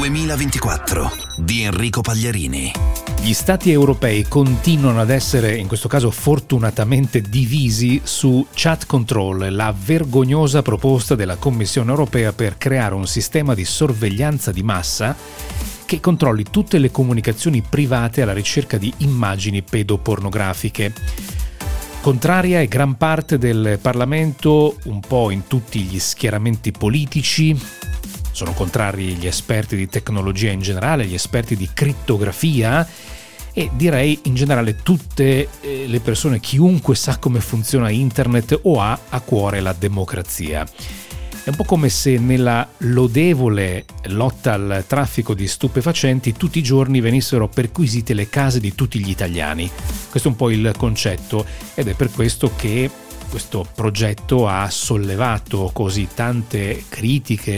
2024 di Enrico Pagliarini. Gli stati europei continuano ad essere, in questo caso fortunatamente, divisi su Chat Control, la vergognosa proposta della Commissione europea per creare un sistema di sorveglianza di massa che controlli tutte le comunicazioni private alla ricerca di immagini pedopornografiche. Contraria è gran parte del Parlamento, un po' in tutti gli schieramenti politici. Sono contrari gli esperti di tecnologia in generale, gli esperti di crittografia e direi in generale tutte le persone, chiunque sa come funziona internet o ha a cuore la democrazia. È un po' come se nella lodevole lotta al traffico di stupefacenti tutti i giorni venissero perquisite le case di tutti gli italiani. Questo è un po' il concetto ed è per questo che questo progetto ha sollevato così tante critiche,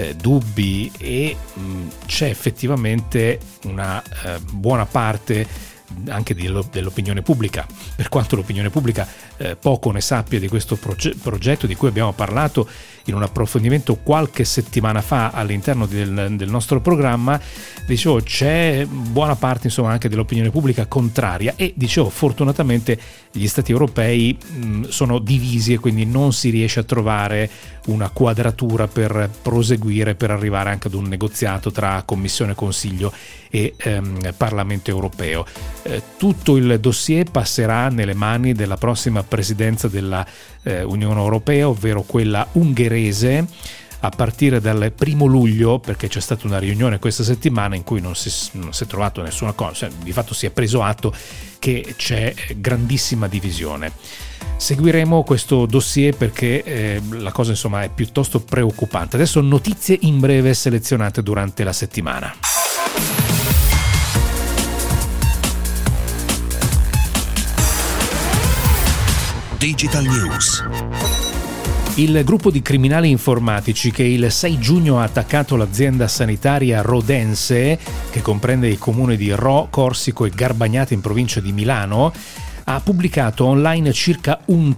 dubbi e c'è effettivamente una buona parte anche dell'opinione pubblica, per quanto l'opinione pubblica poco ne sappia di questo progetto di cui abbiamo parlato in un approfondimento qualche settimana fa all'interno del nostro programma. Dicevo, c'è buona parte insomma anche dell'opinione pubblica contraria e dicevo fortunatamente gli stati europei sono divisi e quindi non si riesce a trovare una quadratura per proseguire, per arrivare anche ad un negoziato tra Commissione, Consiglio e Parlamento europeo. Tutto il dossier passerà nelle mani della prossima presidenza della Unione Europea, ovvero quella ungherese, a partire dal 1 luglio, perché c'è stata una riunione questa settimana in cui non si è trovato nessuna cosa, di fatto si è preso atto che c'è grandissima divisione. Seguiremo questo dossier perché la cosa insomma è piuttosto preoccupante. Adesso notizie in breve selezionate durante la settimana. Digital News. Il gruppo di criminali informatici che il 6 giugno ha attaccato l'azienda sanitaria Rodense, che comprende i comuni di Ro, Corsico e Garbagnate in provincia di Milano, ha pubblicato online circa 1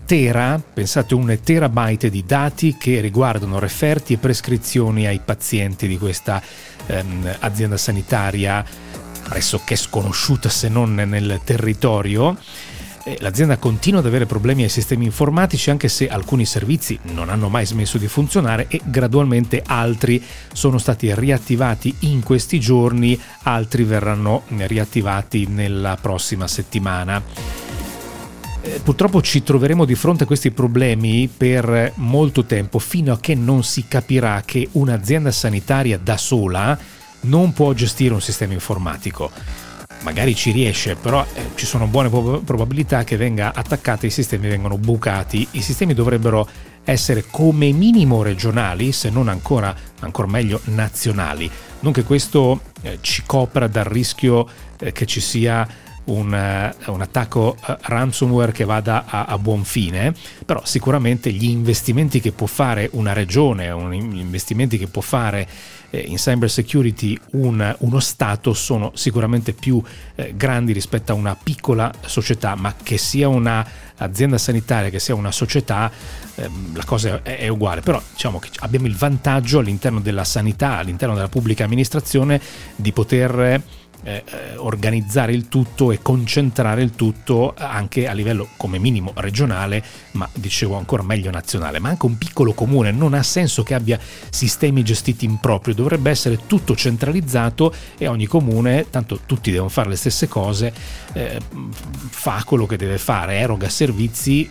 terabyte di dati che riguardano referti e prescrizioni ai pazienti di questa azienda sanitaria pressoché sconosciuta se non nel territorio. L'azienda continua ad avere problemi ai sistemi informatici, anche se alcuni servizi non hanno mai smesso di funzionare e gradualmente altri sono stati riattivati in questi giorni, altri verranno riattivati nella prossima settimana. Purtroppo ci troveremo di fronte a questi problemi per molto tempo, fino a che non si capirà che un'azienda sanitaria da sola non può gestire un sistema informatico. Magari ci riesce, però ci sono buone probabilità che venga attaccata, i sistemi vengano bucati. I sistemi dovrebbero essere come minimo regionali, se non ancora meglio nazionali. Non che questo ci copra dal rischio che ci sia un attacco ransomware che vada a buon fine, però sicuramente gli investimenti che può fare una regione, gli investimenti che può fare in cyber security uno Stato sono sicuramente più grandi rispetto a una piccola società, ma che sia una azienda sanitaria, che sia una società, la cosa è uguale. Però diciamo che abbiamo il vantaggio all'interno della sanità, all'interno della pubblica amministrazione, di poter organizzare il tutto e concentrare il tutto anche a livello come minimo regionale, ma dicevo ancora meglio nazionale. Ma anche un piccolo comune non ha senso che abbia sistemi gestiti in proprio, dovrebbe essere tutto centralizzato e ogni comune, tanto tutti devono fare le stesse cose, fa quello che deve fare, eroga servizi,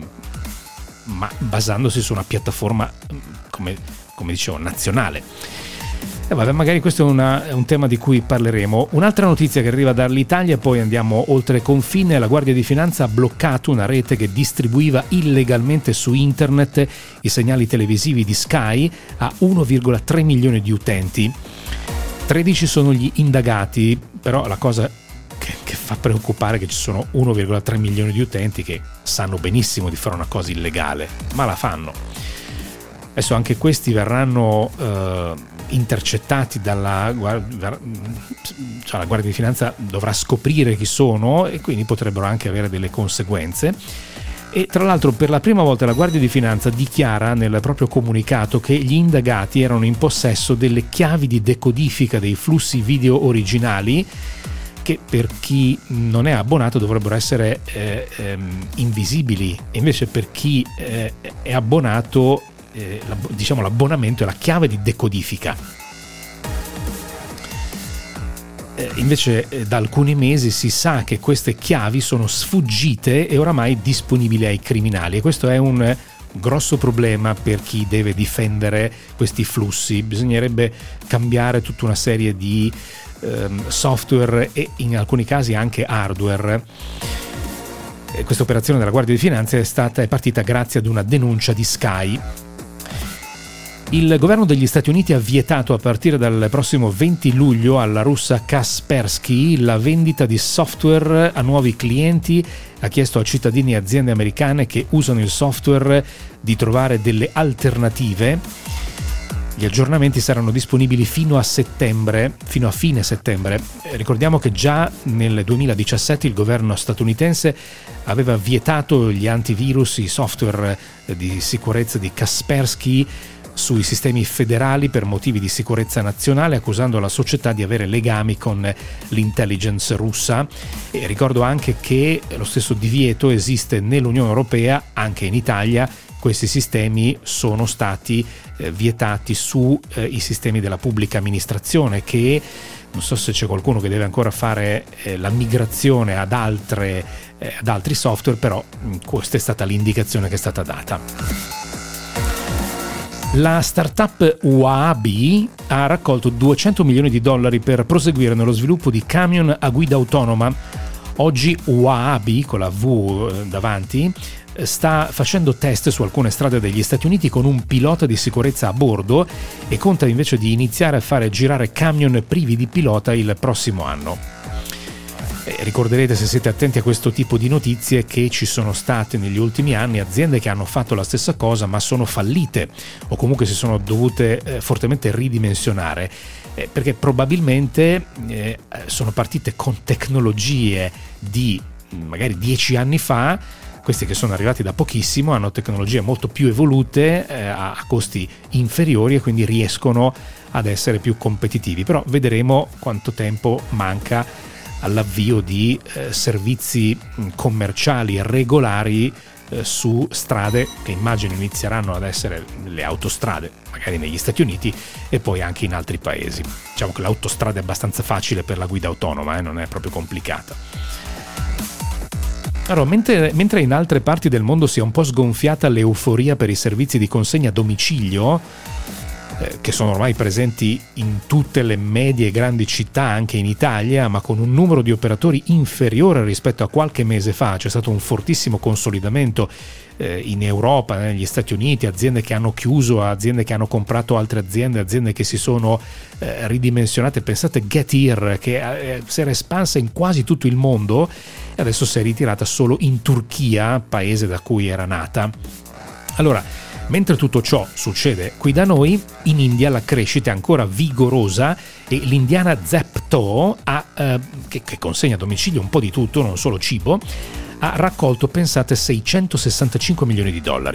ma basandosi su una piattaforma come dicevo nazionale. Vabbè, magari questo è un tema di cui parleremo. Un'altra notizia che arriva dall'Italia, poi andiamo oltre confine. La Guardia di Finanza ha bloccato una rete che distribuiva illegalmente su internet i segnali televisivi di Sky a 1,3 milioni di utenti. 13 sono gli indagati, però la cosa che fa preoccupare è che ci sono 1,3 milioni di utenti che sanno benissimo di fare una cosa illegale, ma la fanno. Adesso anche questi verranno intercettati la Guardia di Finanza dovrà scoprire chi sono e quindi potrebbero anche avere delle conseguenze. E tra l'altro per la prima volta la Guardia di Finanza dichiara nel proprio comunicato che gli indagati erano in possesso delle chiavi di decodifica dei flussi video originali, che per chi non è abbonato dovrebbero essere invisibili, e invece per chi è abbonato l'abbonamento è la chiave di decodifica. Invece da alcuni mesi si sa che queste chiavi sono sfuggite e oramai disponibili ai criminali, e questo è un grosso problema per chi deve difendere questi flussi. Bisognerebbe cambiare tutta una serie di software e in alcuni casi anche hardware. Questa operazione della Guardia di Finanza è partita grazie ad una denuncia di Sky. Il governo degli Stati Uniti ha vietato a partire dal prossimo 20 luglio alla russa Kaspersky la vendita di software a nuovi clienti. Ha chiesto a cittadini e aziende americane che usano il software di trovare delle alternative. Gli aggiornamenti saranno disponibili fino a fine settembre. Ricordiamo che già nel 2017 il governo statunitense aveva vietato gli antivirus, i software di sicurezza di Kaspersky sui sistemi federali per motivi di sicurezza nazionale, accusando la società di avere legami con l'intelligence russa. E ricordo anche che lo stesso divieto esiste nell'Unione Europea, anche in Italia. Questi sistemi sono stati vietati sui sistemi della pubblica amministrazione, che non so se c'è qualcuno che deve ancora fare la migrazione ad altri software, però questa è stata l'indicazione che è stata data. La startup Waabi ha raccolto $200 milioni per proseguire nello sviluppo di camion a guida autonoma. Oggi Waabi, con la V davanti, sta facendo test su alcune strade degli Stati Uniti con un pilota di sicurezza a bordo e conta invece di iniziare a fare girare camion privi di pilota il prossimo anno. Ricorderete, se siete attenti a questo tipo di notizie, che ci sono state negli ultimi anni aziende che hanno fatto la stessa cosa ma sono fallite, o comunque si sono dovute fortemente ridimensionare, perché probabilmente sono partite con tecnologie di magari 10 anni fa. Questi che sono arrivati da pochissimo hanno tecnologie molto più evolute a costi inferiori, e quindi riescono ad essere più competitivi. Però vedremo quanto tempo manca all'avvio di servizi commerciali regolari su strade che immagino inizieranno ad essere le autostrade, magari negli Stati Uniti e poi anche in altri paesi. Diciamo che l'autostrada è abbastanza facile per la guida autonoma, non è proprio complicata. Allora, mentre in altre parti del mondo si è un po' sgonfiata l'euforia per i servizi di consegna a domicilio, che sono ormai presenti in tutte le medie e grandi città, anche in Italia, ma con un numero di operatori inferiore rispetto a qualche mese fa. C'è stato un fortissimo consolidamento in Europa, negli Stati Uniti, aziende che hanno chiuso, aziende che hanno comprato altre aziende che si sono ridimensionate. Pensate Getir, che si era espansa in quasi tutto il mondo e adesso si è ritirata solo in Turchia, paese da cui era nata. Allora, mentre tutto ciò succede qui da noi, in India la crescita è ancora vigorosa e l'indiana Zepto, che consegna a domicilio un po' di tutto, non solo cibo, ha raccolto, pensate, $665 milioni.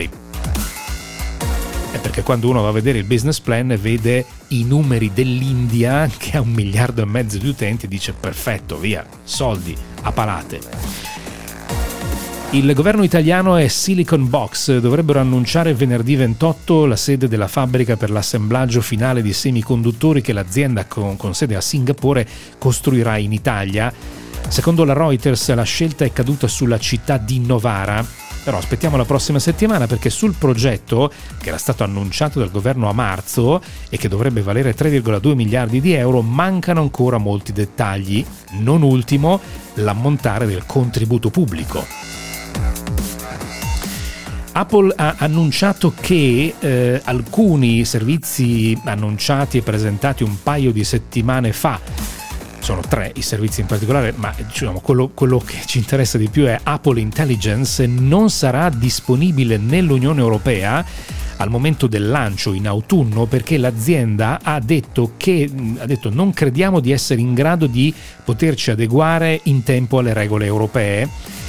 È perché quando uno va a vedere il business plan vede i numeri dell'India, che ha 1,5 miliardi di utenti, e dice perfetto, via, soldi a palate. Il governo italiano e Silicon Box dovrebbero annunciare venerdì 28 la sede della fabbrica per l'assemblaggio finale di semiconduttori che l'azienda con sede a Singapore costruirà in Italia. Secondo la Reuters la scelta è caduta sulla città di Novara. Però aspettiamo la prossima settimana, perché sul progetto, che era stato annunciato dal governo a marzo e che dovrebbe valere 3,2 miliardi di euro, mancano ancora molti dettagli, non ultimo l'ammontare del contributo pubblico. Apple ha annunciato che alcuni servizi annunciati e presentati un paio di settimane fa, sono 3 i servizi in particolare, ma diciamo quello che ci interessa di più è Apple Intelligence, non sarà disponibile nell'Unione Europea al momento del lancio in autunno, perché l'azienda ha detto non crediamo di essere in grado di poterci adeguare in tempo alle regole europee.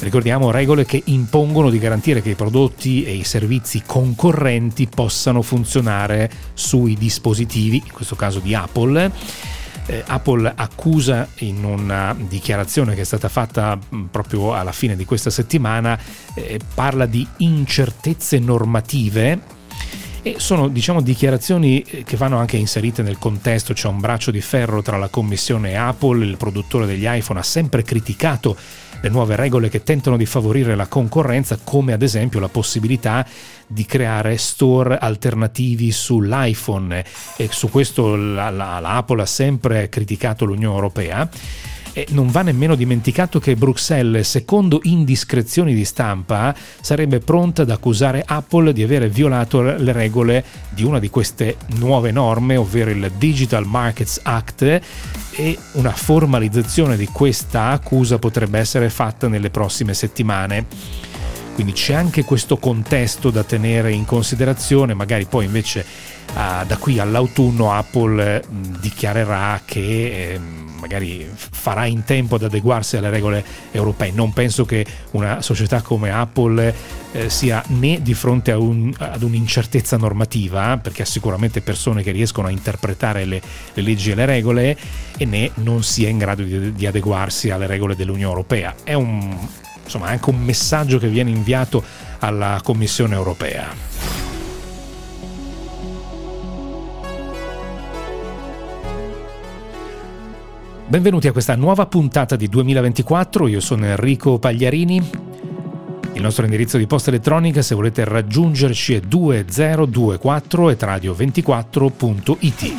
Ricordiamo regole che impongono di garantire che i prodotti e i servizi concorrenti possano funzionare sui dispositivi, in questo caso di Apple. Apple accusa in una dichiarazione che è stata fatta proprio alla fine di questa settimana, parla di incertezze normative. E sono, dichiarazioni che vanno anche inserite nel contesto. C'è un braccio di ferro tra la commissione e Apple. Il produttore degli iPhone ha sempre criticato le nuove regole che tentano di favorire la concorrenza, come ad esempio la possibilità di creare store alternativi sull'iPhone, e su questo la Apple ha sempre criticato l'Unione Europea. E non va nemmeno dimenticato che Bruxelles, secondo indiscrezioni di stampa, sarebbe pronta ad accusare Apple di avere violato le regole di una di queste nuove norme, ovvero il Digital Markets Act, e una formalizzazione di questa accusa potrebbe essere fatta nelle prossime settimane. Quindi c'è anche questo contesto da tenere in considerazione. Magari poi invece da qui all'autunno Apple dichiarerà che magari farà in tempo ad adeguarsi alle regole europee. Non penso che una società come Apple sia né di fronte ad un'incertezza normativa, perché ha sicuramente persone che riescono a interpretare le leggi e le regole, e né non sia in grado di adeguarsi alle regole dell'Unione Europea. È anche un messaggio che viene inviato alla Commissione Europea. Benvenuti a questa nuova puntata di 2024, io sono Enrico Pagliarini. Il nostro indirizzo di posta elettronica, se volete raggiungerci, è 2024@radio24.it.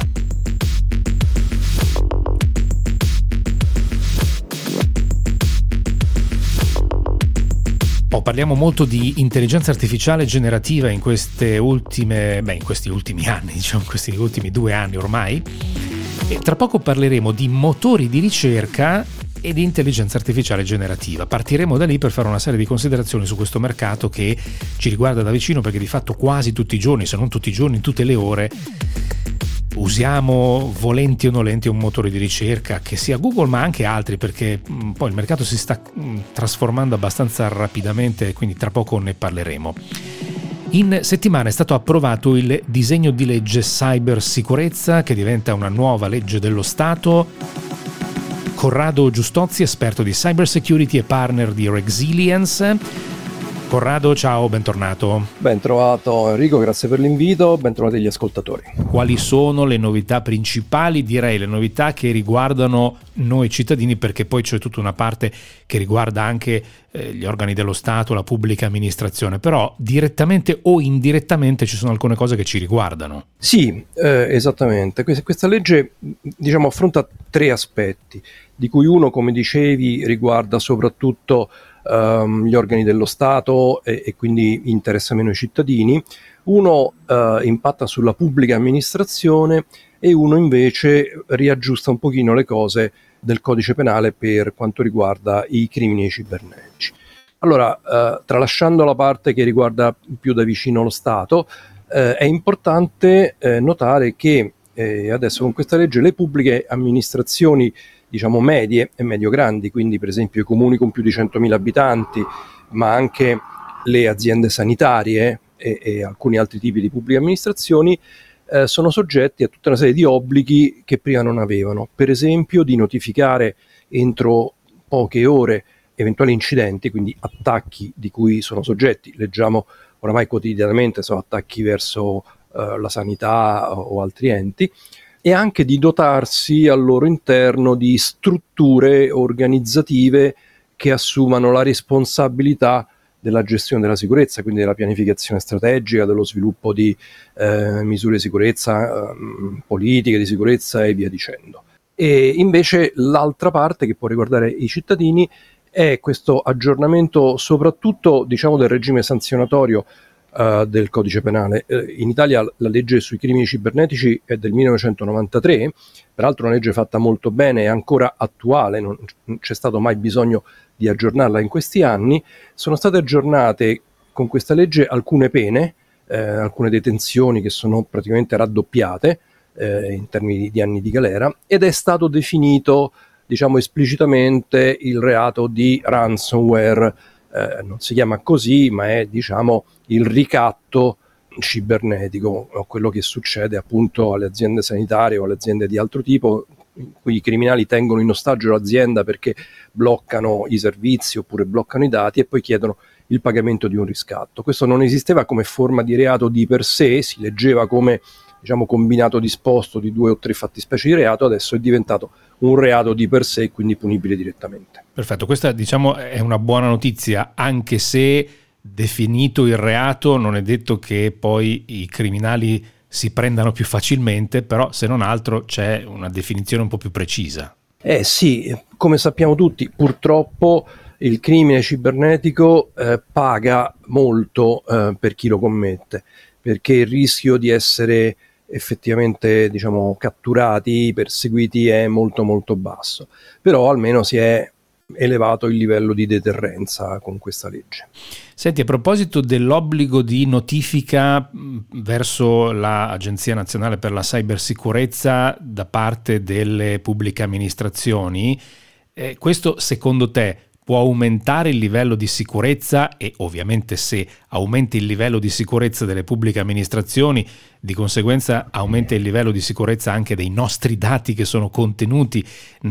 Parliamo molto di intelligenza artificiale generativa in questi ultimi anni, in questi ultimi 2 anni ormai. E tra poco parleremo di motori di ricerca e di intelligenza artificiale generativa. Partiremo da lì per fare una serie di considerazioni su questo mercato che ci riguarda da vicino, perché di fatto quasi tutti i giorni, se non tutti i giorni, tutte le ore, usiamo, volenti o nolenti, un motore di ricerca, che sia Google ma anche altri, perché poi il mercato si sta trasformando abbastanza rapidamente, quindi tra poco ne parleremo. In settimana è stato approvato il disegno di legge cybersicurezza, che diventa una nuova legge dello Stato. Corrado Giustozzi, esperto di cybersecurity e partner di Resilience. Corrado, ciao, bentornato. Ben trovato Enrico, grazie per l'invito, ben trovati gli ascoltatori. Quali sono le novità principali? Direi le novità che riguardano noi cittadini, perché poi c'è tutta una parte che riguarda anche gli organi dello Stato, la pubblica amministrazione, però direttamente o indirettamente ci sono alcune cose che ci riguardano. Sì, esattamente. Questa legge, affronta 3 aspetti, di cui uno, come dicevi, riguarda soprattutto gli organi dello Stato e quindi interessa meno i cittadini. Uno impatta sulla pubblica amministrazione e uno invece riaggiusta un pochino le cose del codice penale per quanto riguarda i crimini cibernetici. Allora, tralasciando la parte che riguarda più da vicino lo Stato, è importante notare che adesso con questa legge le pubbliche amministrazioni medie e medio-grandi, quindi per esempio i comuni con più di 100.000 abitanti, ma anche le aziende sanitarie e alcuni altri tipi di pubbliche amministrazioni, sono soggetti a tutta una serie di obblighi che prima non avevano. Per esempio di notificare entro poche ore eventuali incidenti, quindi attacchi di cui sono soggetti. Leggiamo oramai quotidianamente attacchi verso la sanità o altri enti, e anche di dotarsi al loro interno di strutture organizzative che assumano la responsabilità della gestione della sicurezza, quindi della pianificazione strategica, dello sviluppo di misure di sicurezza, politiche di sicurezza e via dicendo. E invece l'altra parte che può riguardare i cittadini è questo aggiornamento soprattutto del regime sanzionatorio del codice penale. In Italia la legge sui crimini cibernetici è del 1993, peraltro una legge fatta molto bene e ancora attuale, non c'è stato mai bisogno di aggiornarla in questi anni. Sono state aggiornate con questa legge alcune pene, alcune detenzioni che sono praticamente raddoppiate in termini di anni di galera, ed è stato definito diciamo esplicitamente il reato di ransomware. Non si chiama così, ma è diciamo il ricatto cibernetico, quello che succede appunto alle aziende sanitarie o alle aziende di altro tipo, in cui i criminali tengono in ostaggio l'azienda perché bloccano i servizi oppure bloccano i dati e poi chiedono il pagamento di un riscatto. Questo non esisteva come forma di reato di per sé, si leggeva come diciamo combinato disposto di 2 o 3 fattispecie di reato, adesso è diventato un reato di per sé e quindi punibile direttamente. Perfetto, questa diciamo è una buona notizia, anche se definito il reato non è detto che poi i criminali si prendano più facilmente, però se non altro c'è una definizione un po' più precisa. Sì, come sappiamo tutti, purtroppo il crimine cibernetico paga molto per chi lo commette, perché il rischio di essere effettivamente diciamo catturati, perseguiti è molto molto basso, però almeno si è elevato il livello di deterrenza con questa legge. Senti, a proposito dell'obbligo di notifica verso l'Agenzia Nazionale per la Cybersicurezza da parte delle pubbliche amministrazioni, questo secondo te può aumentare il livello di sicurezza e ovviamente se aumenta il livello di sicurezza delle pubbliche amministrazioni, di conseguenza aumenta il livello di sicurezza anche dei nostri dati che sono contenuti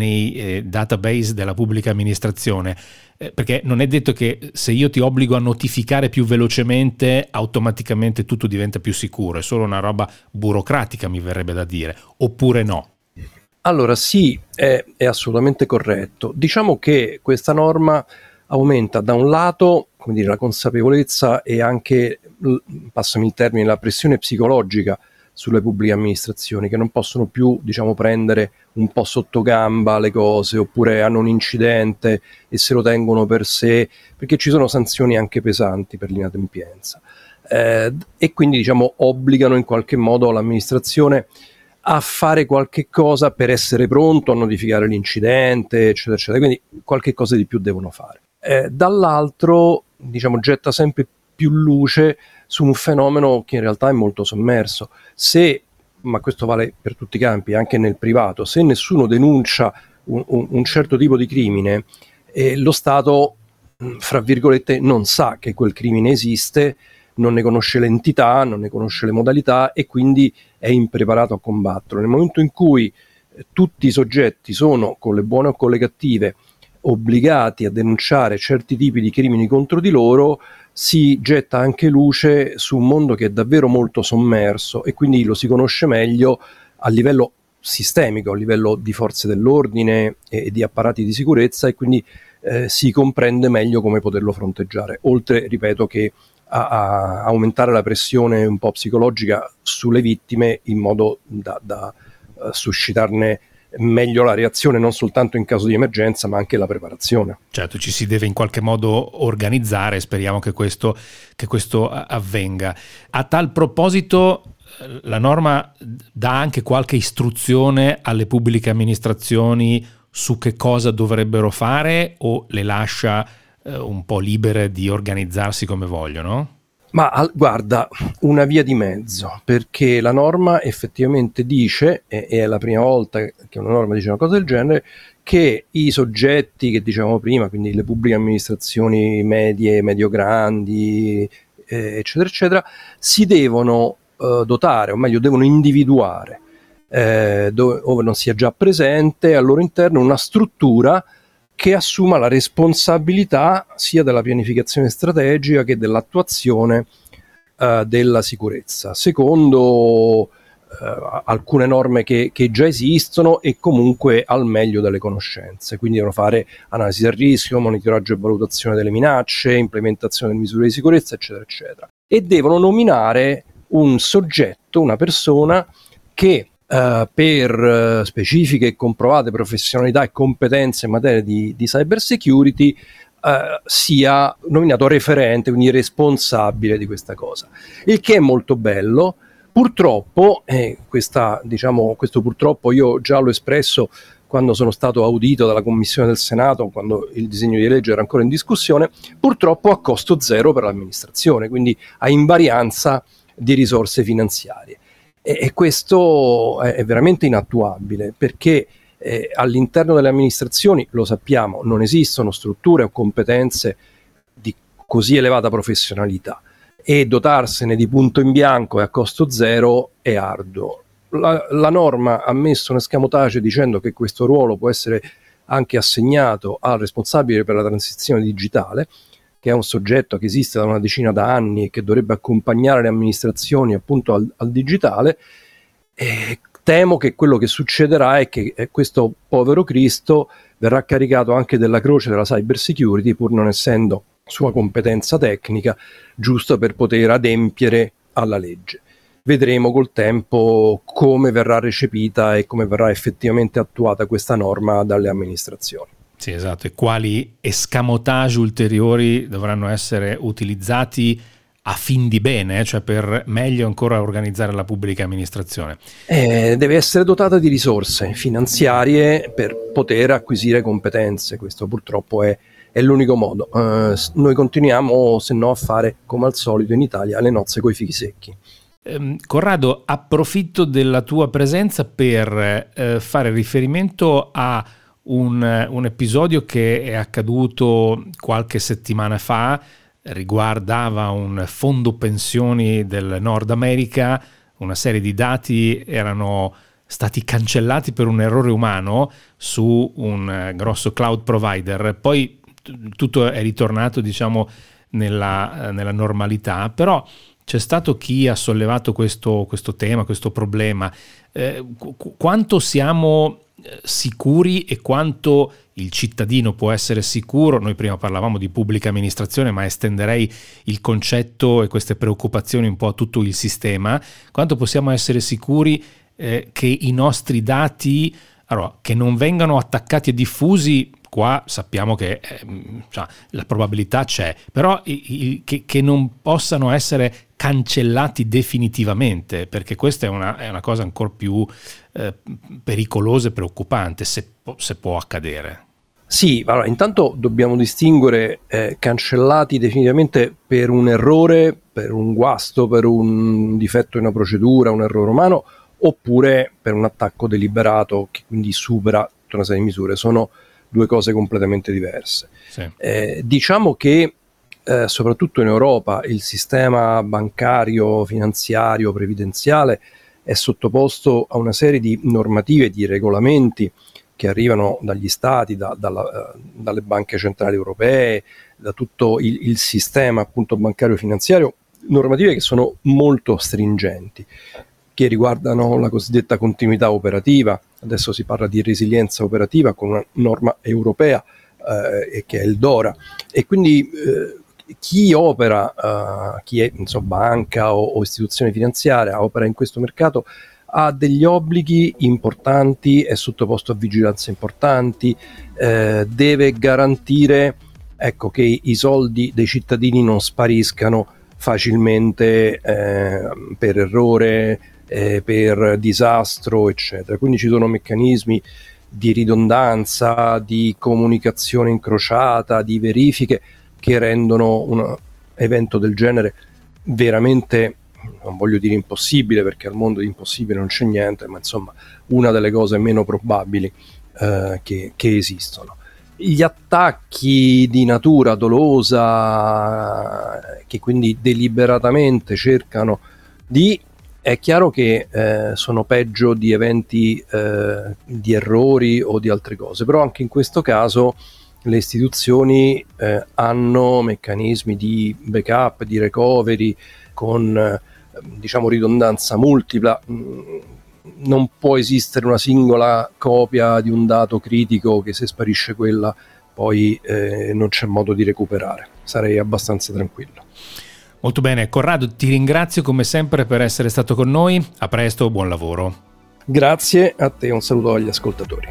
nei database della pubblica amministrazione? Perché non è detto che se io ti obbligo a notificare più velocemente automaticamente tutto diventa più sicuro, è solo una roba burocratica mi verrebbe da dire, oppure no? Allora sì, è assolutamente corretto. Diciamo che questa norma aumenta da un lato, come dire, la consapevolezza e anche, passami il termine, la pressione psicologica sulle pubbliche amministrazioni, che non possono più, diciamo, prendere un po' sotto gamba le cose, oppure hanno un incidente e se lo tengono per sé, perché ci sono sanzioni anche pesanti per l'inadempienza. E quindi, diciamo, obbligano in qualche modo l'amministrazione a fare qualche cosa per essere pronto a notificare l'incidente, eccetera, eccetera. Quindi qualche cosa di più devono fare. Dall'altro, diciamo, getta sempre più luce su un fenomeno che in realtà è molto sommerso. Se, ma questo vale per tutti i campi, anche nel privato, se nessuno denuncia un certo tipo di crimine, lo Stato, fra virgolette, non sa che quel crimine esiste, non ne conosce l'entità, non ne conosce le modalità e quindi è impreparato a combatterlo. Nel momento in cui tutti i soggetti sono, con le buone o con le cattive, obbligati a denunciare certi tipi di crimini contro di loro, si getta anche luce su un mondo che è davvero molto sommerso e quindi lo si conosce meglio a livello sistemico, a livello di forze dell'ordine e di apparati di sicurezza e quindi si comprende meglio come poterlo fronteggiare. Oltre, ripeto, che a aumentare la pressione un po' psicologica sulle vittime in modo da suscitarne meglio la reazione non soltanto in caso di emergenza ma anche la preparazione. Certo, ci si deve in qualche modo organizzare e speriamo che questo avvenga. A tal proposito la norma dà anche qualche istruzione alle pubbliche amministrazioni su che cosa dovrebbero fare o le lascia un po' libere di organizzarsi come vogliono? Ma guarda, una via di mezzo, perché la norma effettivamente dice, e è la prima volta che una norma dice una cosa del genere, che i soggetti che dicevamo prima, quindi le pubbliche amministrazioni medie, medio-grandi, eccetera, eccetera, si devono dotare, o meglio devono individuare, ove non sia già presente al loro interno una struttura che assuma la responsabilità sia della pianificazione strategica che dell'attuazione della sicurezza, secondo alcune norme che già esistono e comunque al meglio delle conoscenze. Quindi devono fare analisi del rischio, monitoraggio e valutazione delle minacce, implementazione delle misure di sicurezza, eccetera, eccetera. E devono nominare un soggetto, una persona che per specifiche e comprovate professionalità e competenze in materia di cyber security sia nominato referente, quindi responsabile di questa cosa, il che è molto bello. Purtroppo, questo purtroppo io già l'ho espresso quando sono stato audito dalla Commissione del Senato, quando il disegno di legge era ancora in discussione, purtroppo a costo zero per l'amministrazione, quindi a invarianza di risorse finanziarie. E questo è veramente inattuabile, perché All'interno delle amministrazioni, lo sappiamo, non esistono strutture o competenze di così elevata professionalità, e dotarsene di punto in bianco e a costo zero è arduo. La norma ha messo un escamotage dicendo che questo ruolo può essere anche assegnato al responsabile per la transizione digitale, che è un soggetto che esiste da una decina d'anni e che dovrebbe accompagnare le amministrazioni appunto al digitale. Temo che quello che succederà è che questo povero Cristo verrà caricato anche della croce della cyber security, pur non essendo sua competenza tecnica, giusto per poter adempiere alla legge. Vedremo col tempo come verrà recepita e come verrà effettivamente attuata questa norma dalle amministrazioni. Sì, esatto, e quali escamotage ulteriori dovranno essere utilizzati a fin di bene, cioè per meglio ancora organizzare la pubblica amministrazione. Deve essere dotata di risorse finanziarie per poter acquisire competenze. Questo purtroppo è l'unico modo. Noi continuiamo, se no, a fare come al solito in Italia le nozze coi fichi secchi. Corrado, approfitto della tua presenza per fare riferimento a un episodio che è accaduto qualche settimana fa. Riguardava un fondo pensioni del Nord America. Una serie di dati erano stati cancellati per un errore umano su un grosso cloud provider. Poi tutto è ritornato, diciamo, nella normalità, però c'è stato chi ha sollevato questo tema, questo problema. Quanto siamo sicuri e quanto il cittadino può essere sicuro? Noi prima parlavamo di pubblica amministrazione, ma estenderei il concetto e queste preoccupazioni un po' a tutto il sistema. Quanto possiamo essere sicuri che i nostri dati, allora, che non vengano attaccati e diffusi? Qua sappiamo che la probabilità c'è, però che non possano essere cancellati definitivamente, perché questa è una cosa ancora più pericolosa e preoccupante, se può accadere. Sì, allora intanto dobbiamo distinguere cancellati definitivamente per un errore, per un guasto, per un difetto in una procedura, un errore umano, oppure per un attacco deliberato che quindi supera tutta una serie di misure. Sono due cose completamente diverse. Sì. Diciamo che soprattutto in Europa il sistema bancario, finanziario, previdenziale è sottoposto a una serie di normative, di regolamenti che arrivano dagli stati, dalle banche centrali europee, da tutto il sistema appunto bancario finanziario, normative che sono molto stringenti, che riguardano la cosiddetta continuità operativa. Adesso si parla di resilienza operativa con una norma europea che è il DORA, e quindi chi opera, chi è banca o istituzione finanziaria, opera in questo mercato, ha degli obblighi importanti, è sottoposto a vigilanze importanti, deve garantire che i soldi dei cittadini non spariscano facilmente per errore, per disastro, eccetera. Quindi ci sono meccanismi di ridondanza, di comunicazione incrociata, di verifiche che rendono un evento del genere veramente, non voglio dire impossibile, perché al mondo di impossibile non c'è niente, ma insomma una delle cose meno probabili che esistono. Gli attacchi di natura dolosa, che quindi deliberatamente cercano è chiaro che sono peggio di eventi di errori o di altre cose, però anche in questo caso le istituzioni hanno meccanismi di backup, di recovery, con ridondanza multipla. Non può esistere una singola copia di un dato critico che, se sparisce quella, poi non c'è modo di recuperare. Sarei abbastanza tranquillo. Molto bene, Corrado, ti ringrazio come sempre per essere stato con noi. A presto, buon lavoro. Grazie a te, un saluto agli ascoltatori.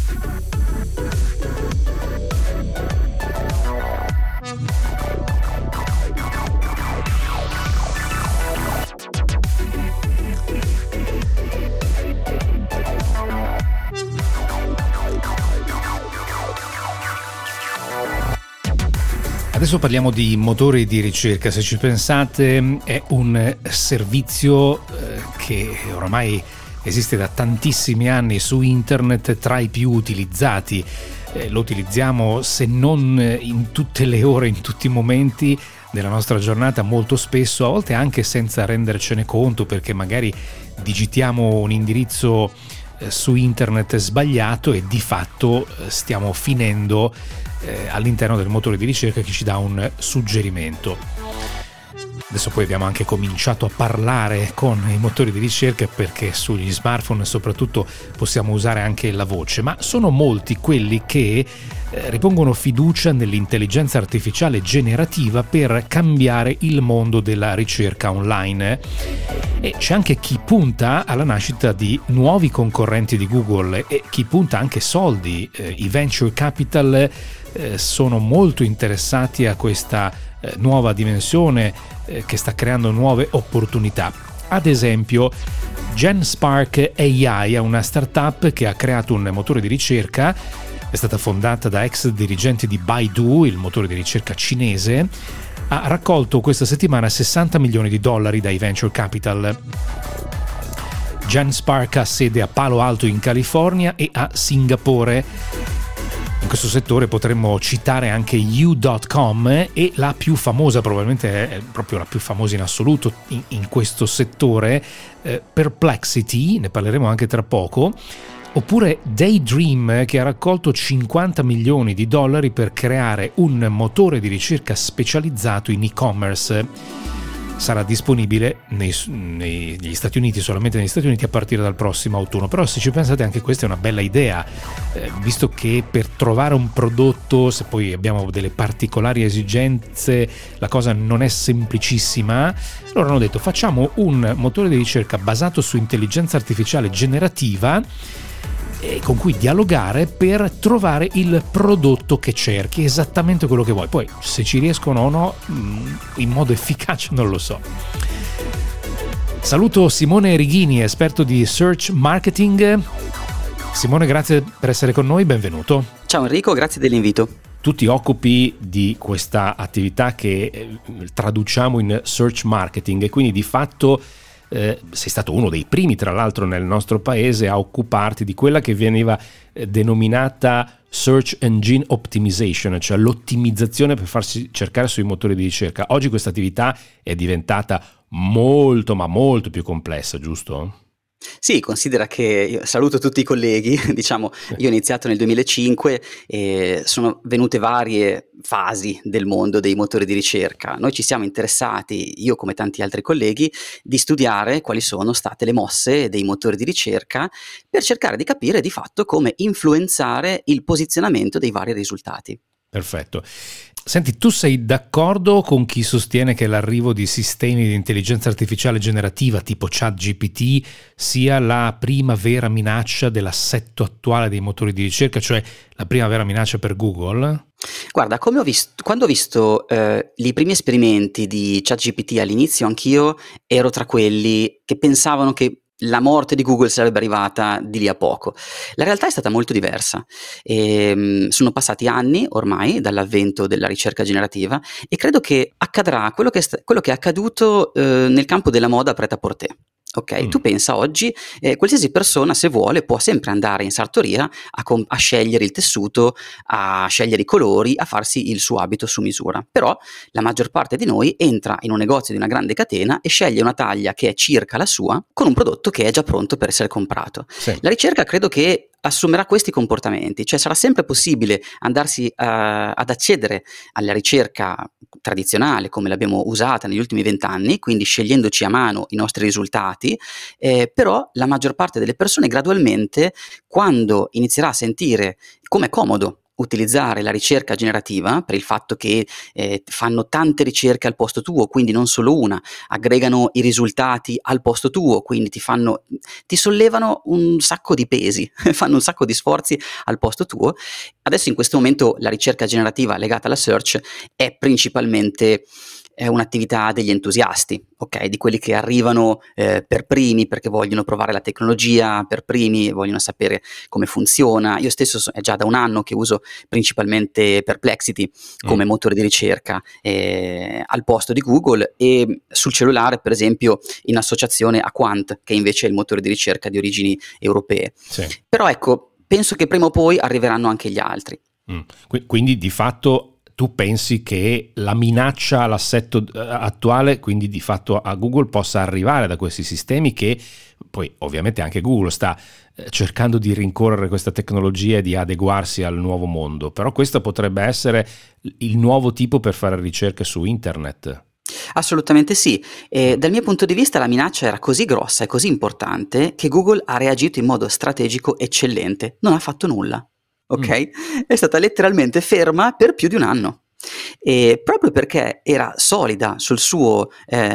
Adesso parliamo di motori di ricerca. Se ci pensate, è un servizio che oramai esiste da tantissimi anni su internet, tra i più utilizzati. Lo utilizziamo, se non in tutte le ore, in tutti i momenti della nostra giornata, molto spesso, a volte anche senza rendercene conto, perché magari digitiamo un indirizzo su internet sbagliato e di fatto stiamo finendo all'interno del motore di ricerca che ci dà un suggerimento. Adesso poi abbiamo anche cominciato a parlare con i motori di ricerca, perché sugli smartphone soprattutto possiamo usare anche la voce, ma sono molti quelli che ripongono fiducia nell'intelligenza artificiale generativa per cambiare il mondo della ricerca online. E c'è anche chi punta alla nascita di nuovi concorrenti di Google e chi punta anche soldi. I venture capital sono molto interessati a questa nuova dimensione che sta creando nuove opportunità. Ad esempio, GenSpark AI è una startup che ha creato un motore di ricerca. È stata fondata da ex dirigenti di Baidu, il motore di ricerca cinese. Ha raccolto questa settimana $60 milioni dai venture capital. GenSpark ha sede a Palo Alto in California e a Singapore. In questo settore potremmo citare anche You.com e la più famosa, probabilmente è proprio la più famosa in assoluto in questo settore, Perplexity, ne parleremo anche tra poco, oppure Daydream, che ha raccolto $50 milioni per creare un motore di ricerca specializzato in e-commerce. Sarà disponibile negli Stati Uniti, solamente negli Stati Uniti, a partire dal prossimo autunno. Però se ci pensate, anche questa è una bella idea, visto che per trovare un prodotto, se poi abbiamo delle particolari esigenze, la cosa non è semplicissima. Allora hanno detto: facciamo un motore di ricerca basato su intelligenza artificiale generativa con cui dialogare per trovare il prodotto che cerchi, esattamente quello che vuoi. Poi se ci riescono o no in modo efficace non lo so. Saluto Simone Righini, esperto di search marketing. Simone, grazie per essere con noi, benvenuto. Ciao Enrico, grazie dell'invito. Tu ti occupi di questa attività che traduciamo in search marketing e quindi di fatto sei stato uno dei primi, tra l'altro, nel nostro paese a occuparti di quella che veniva denominata Search Engine Optimization, cioè l'ottimizzazione per farsi cercare sui motori di ricerca. Oggi questa attività è diventata molto, ma molto più complessa, giusto? Sì, considera che io saluto tutti i colleghi, diciamo, io ho iniziato nel 2005 e sono venute varie fasi del mondo dei motori di ricerca. Noi ci siamo interessati, io come tanti altri colleghi, di studiare quali sono state le mosse dei motori di ricerca per cercare di capire di fatto come influenzare il posizionamento dei vari risultati. Perfetto. Senti, tu sei d'accordo con chi sostiene che l'arrivo di sistemi di intelligenza artificiale generativa tipo ChatGPT sia la prima vera minaccia dell'assetto attuale dei motori di ricerca, cioè la prima vera minaccia per Google? Guarda, quando ho visto i primi esperimenti di ChatGPT all'inizio, anch'io ero tra quelli che pensavano che la morte di Google sarebbe arrivata di lì a poco. La realtà è stata molto diversa. Sono passati anni ormai dall'avvento della ricerca generativa e credo che accadrà quello che è accaduto nel campo della moda prêt-à-porter. Ok, tu pensa oggi, qualsiasi persona, se vuole, può sempre andare in sartoria a scegliere il tessuto, a scegliere i colori, a farsi il suo abito su misura. Però la maggior parte di noi entra in un negozio di una grande catena e sceglie una taglia che è circa la sua con un prodotto che è già pronto per essere comprato. Sì. La ricerca credo che assumerà questi comportamenti, cioè sarà sempre possibile andarsi ad accedere alla ricerca tradizionale come l'abbiamo usata negli ultimi 20 anni, quindi scegliendoci a mano i nostri risultati, però la maggior parte delle persone gradualmente, quando inizierà a sentire com'è comodo utilizzare la ricerca generativa per il fatto che fanno tante ricerche al posto tuo, quindi non solo una, aggregano i risultati al posto tuo, quindi ti sollevano un sacco di pesi, fanno un sacco di sforzi al posto tuo. Adesso in questo momento la ricerca generativa legata alla search è principalmente è un'attività degli entusiasti, ok? Di quelli che arrivano per primi perché vogliono provare la tecnologia, per primi vogliono sapere come funziona. Io stesso è già da un anno che uso principalmente Perplexity come motore di ricerca al posto di Google, e sul cellulare per esempio in associazione a Quant, che invece è il motore di ricerca di origini europee. Sì. Però ecco, penso che prima o poi arriveranno anche gli altri. Quindi di fatto tu pensi che la minaccia all'assetto attuale, quindi di fatto a Google, possa arrivare da questi sistemi, che poi ovviamente anche Google sta cercando di rincorrere questa tecnologia e di adeguarsi al nuovo mondo, però questo potrebbe essere il nuovo tipo per fare ricerche su internet? Assolutamente sì, e dal mio punto di vista la minaccia era così grossa e così importante che Google ha reagito in modo strategico eccellente, non ha fatto nulla. Ok? È stata letteralmente ferma per più di un anno, e proprio perché era solida sul suo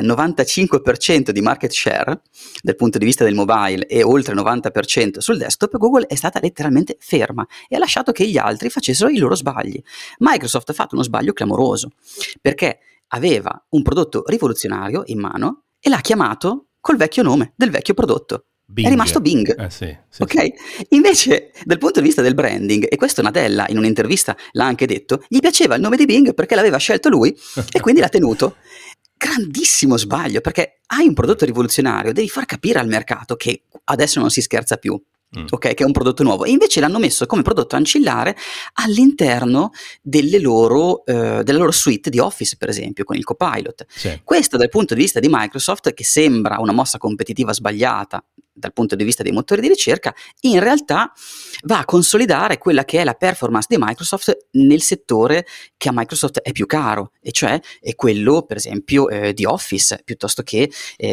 95% di market share dal punto di vista del mobile e oltre 90% sul desktop, Google è stata letteralmente ferma e ha lasciato che gli altri facessero i loro sbagli. Microsoft ha fatto uno sbaglio clamoroso perché aveva un prodotto rivoluzionario in mano e l'ha chiamato col vecchio nome del vecchio prodotto. Bing. È rimasto Bing. Sì, ok? Sì. Invece dal punto di vista del branding, e questo Nadella in un'intervista l'ha anche detto, gli piaceva il nome di Bing perché l'aveva scelto lui e quindi l'ha tenuto. Grandissimo sbaglio, perché hai un prodotto rivoluzionario, devi far capire al mercato che adesso non si scherza più. Ok, che è un prodotto nuovo, e invece l'hanno messo come prodotto ancillare all'interno della loro suite di Office, per esempio con il Copilot. Sì. Questo dal punto di vista di Microsoft, che sembra una mossa competitiva sbagliata dal punto di vista dei motori di ricerca, in realtà va a consolidare quella che è la performance di Microsoft nel settore che a Microsoft è più caro, e cioè è quello per esempio di Office piuttosto che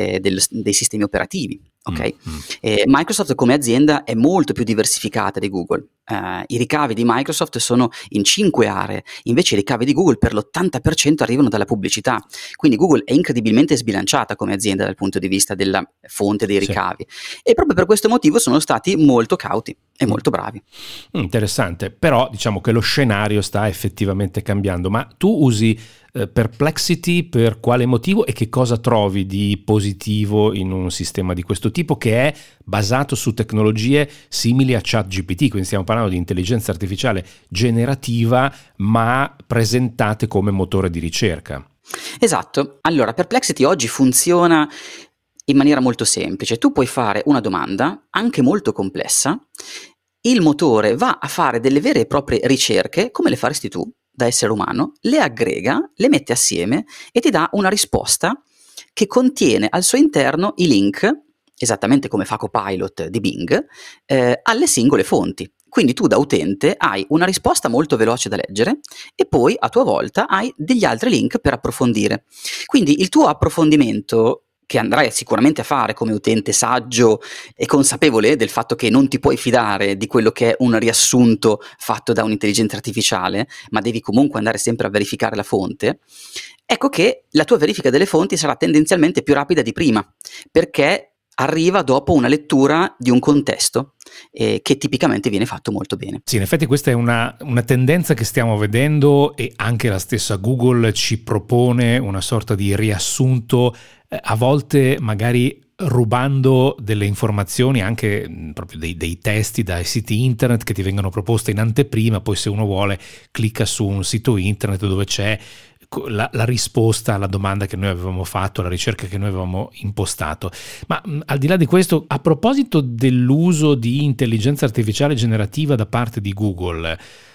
dei sistemi operativi. Okay? Microsoft come azienda è molto più diversificata di Google. I ricavi di Microsoft sono in 5 aree, invece i ricavi di Google per l'80% arrivano dalla pubblicità, quindi Google è incredibilmente sbilanciata come azienda dal punto di vista della fonte dei ricavi, e proprio per questo motivo sono stati molto cauti e molto bravi. Interessante, però diciamo che lo scenario sta effettivamente cambiando. Ma tu usi Perplexity per quale motivo e che cosa trovi di positivo in un sistema di questo tipo che è basato su tecnologie simili a ChatGPT? Quindi stiamo parlando di intelligenza artificiale generativa ma presentate come motore di ricerca. Esatto. Allora, Perplexity oggi funziona in maniera molto semplice. Tu puoi fare una domanda anche molto complessa, il motore va a fare delle vere e proprie ricerche come le faresti tu da essere umano, le aggrega, le mette assieme e ti dà una risposta che contiene al suo interno i link, esattamente come fa Copilot di Bing, alle singole fonti. Quindi tu da utente hai una risposta molto veloce da leggere e poi a tua volta hai degli altri link per approfondire. Quindi il tuo approfondimento, che andrai sicuramente a fare come utente saggio e consapevole del fatto che non ti puoi fidare di quello che è un riassunto fatto da un'intelligenza artificiale, ma devi comunque andare sempre a verificare la fonte, ecco che la tua verifica delle fonti sarà tendenzialmente più rapida di prima, perché arriva dopo una lettura di un contesto che tipicamente viene fatto molto bene. Sì, in effetti questa è una tendenza che stiamo vedendo, e anche la stessa Google ci propone una sorta di riassunto, a volte magari rubando delle informazioni, anche proprio dei testi dai siti internet che ti vengono proposti in anteprima, poi se uno vuole clicca su un sito internet dove c'è la risposta alla domanda che noi avevamo fatto, la ricerca che noi avevamo impostato. Ma al di là di questo, a proposito dell'uso di intelligenza artificiale generativa da parte di Google,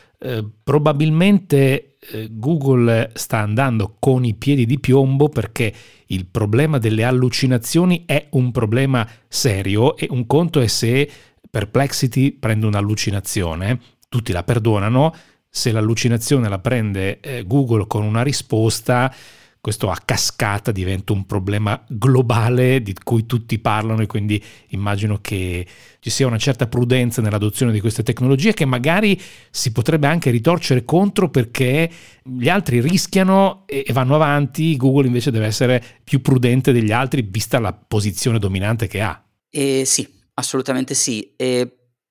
probabilmente Google sta andando con i piedi di piombo, perché il problema delle allucinazioni è un problema serio, e un conto è se Perplexity prende un'allucinazione, tutti la perdonano. Se l'allucinazione la prende Google con una risposta, questo a cascata diventa un problema globale di cui tutti parlano, e quindi immagino che ci sia una certa prudenza nell'adozione di queste tecnologie, che magari si potrebbe anche ritorcere contro perché gli altri rischiano e vanno avanti. Google invece deve essere più prudente degli altri vista la posizione dominante che ha. Sì, assolutamente sì.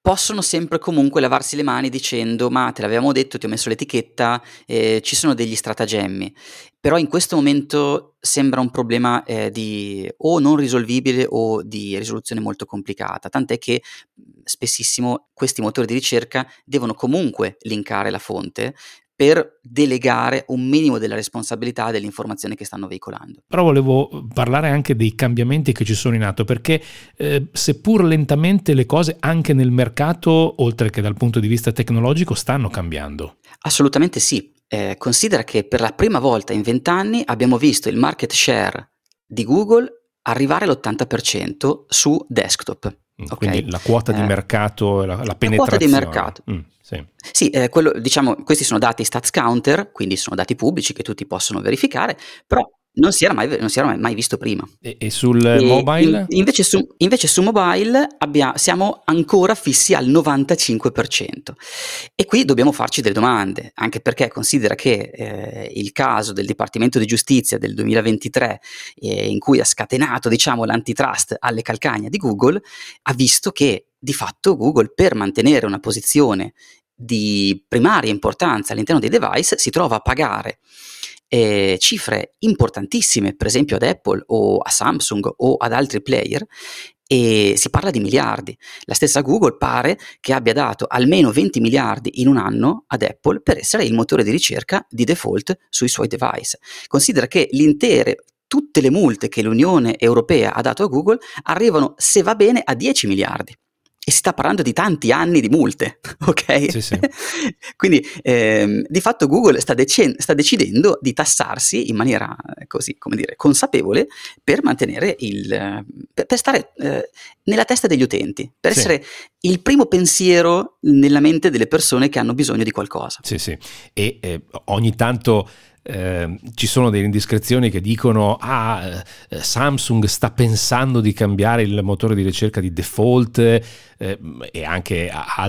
possono sempre comunque lavarsi le mani dicendo: ma te l'avevamo detto, ti ho messo l'etichetta, ci sono degli stratagemmi. Però in questo momento sembra un problema di o non risolvibile o di risoluzione molto complicata, tant'è che spessissimo questi motori di ricerca devono comunque linkare la fonte per delegare un minimo della responsabilità dell'informazione che stanno veicolando. Però volevo parlare anche dei cambiamenti che ci sono in atto, perché seppur lentamente le cose anche nel mercato, oltre che dal punto di vista tecnologico, stanno cambiando. Assolutamente sì. Considera che per la prima volta in 20 anni abbiamo visto il market share di Google arrivare all'80% su desktop. Quindi Okay? la quota di mercato, la penetrazione. La quota di mercato. Sì. Sì, quello, diciamo, questi sono dati StatsCounter, quindi sono dati pubblici che tutti possono verificare, però non si era mai visto prima. E sul mobile? Invece su mobile siamo ancora fissi al 95%. E qui dobbiamo farci delle domande, anche perché considera che il caso del Dipartimento di Giustizia del 2023, in cui ha scatenato, diciamo, l'antitrust alle calcagna di Google, ha visto che di fatto Google, per mantenere una posizione di primaria importanza all'interno dei device, si trova a pagare cifre importantissime, per esempio ad Apple o a Samsung o ad altri player, e si parla di miliardi. La stessa Google pare che abbia dato almeno 20 miliardi in un anno ad Apple per essere il motore di ricerca di default sui suoi device. Considera che tutte le multe che l'Unione Europea ha dato a Google arrivano, se va bene, a 10 miliardi. E si sta parlando di tanti anni di multe, ok? Sì. Quindi di fatto Google sta decidendo di tassarsi in maniera così, come dire, consapevole, per mantenere per stare nella testa degli utenti, per essere il primo pensiero nella mente delle persone che hanno bisogno di qualcosa. Sì. E ogni tanto ci sono delle indiscrezioni che dicono Samsung sta pensando di cambiare il motore di ricerca di default, e anche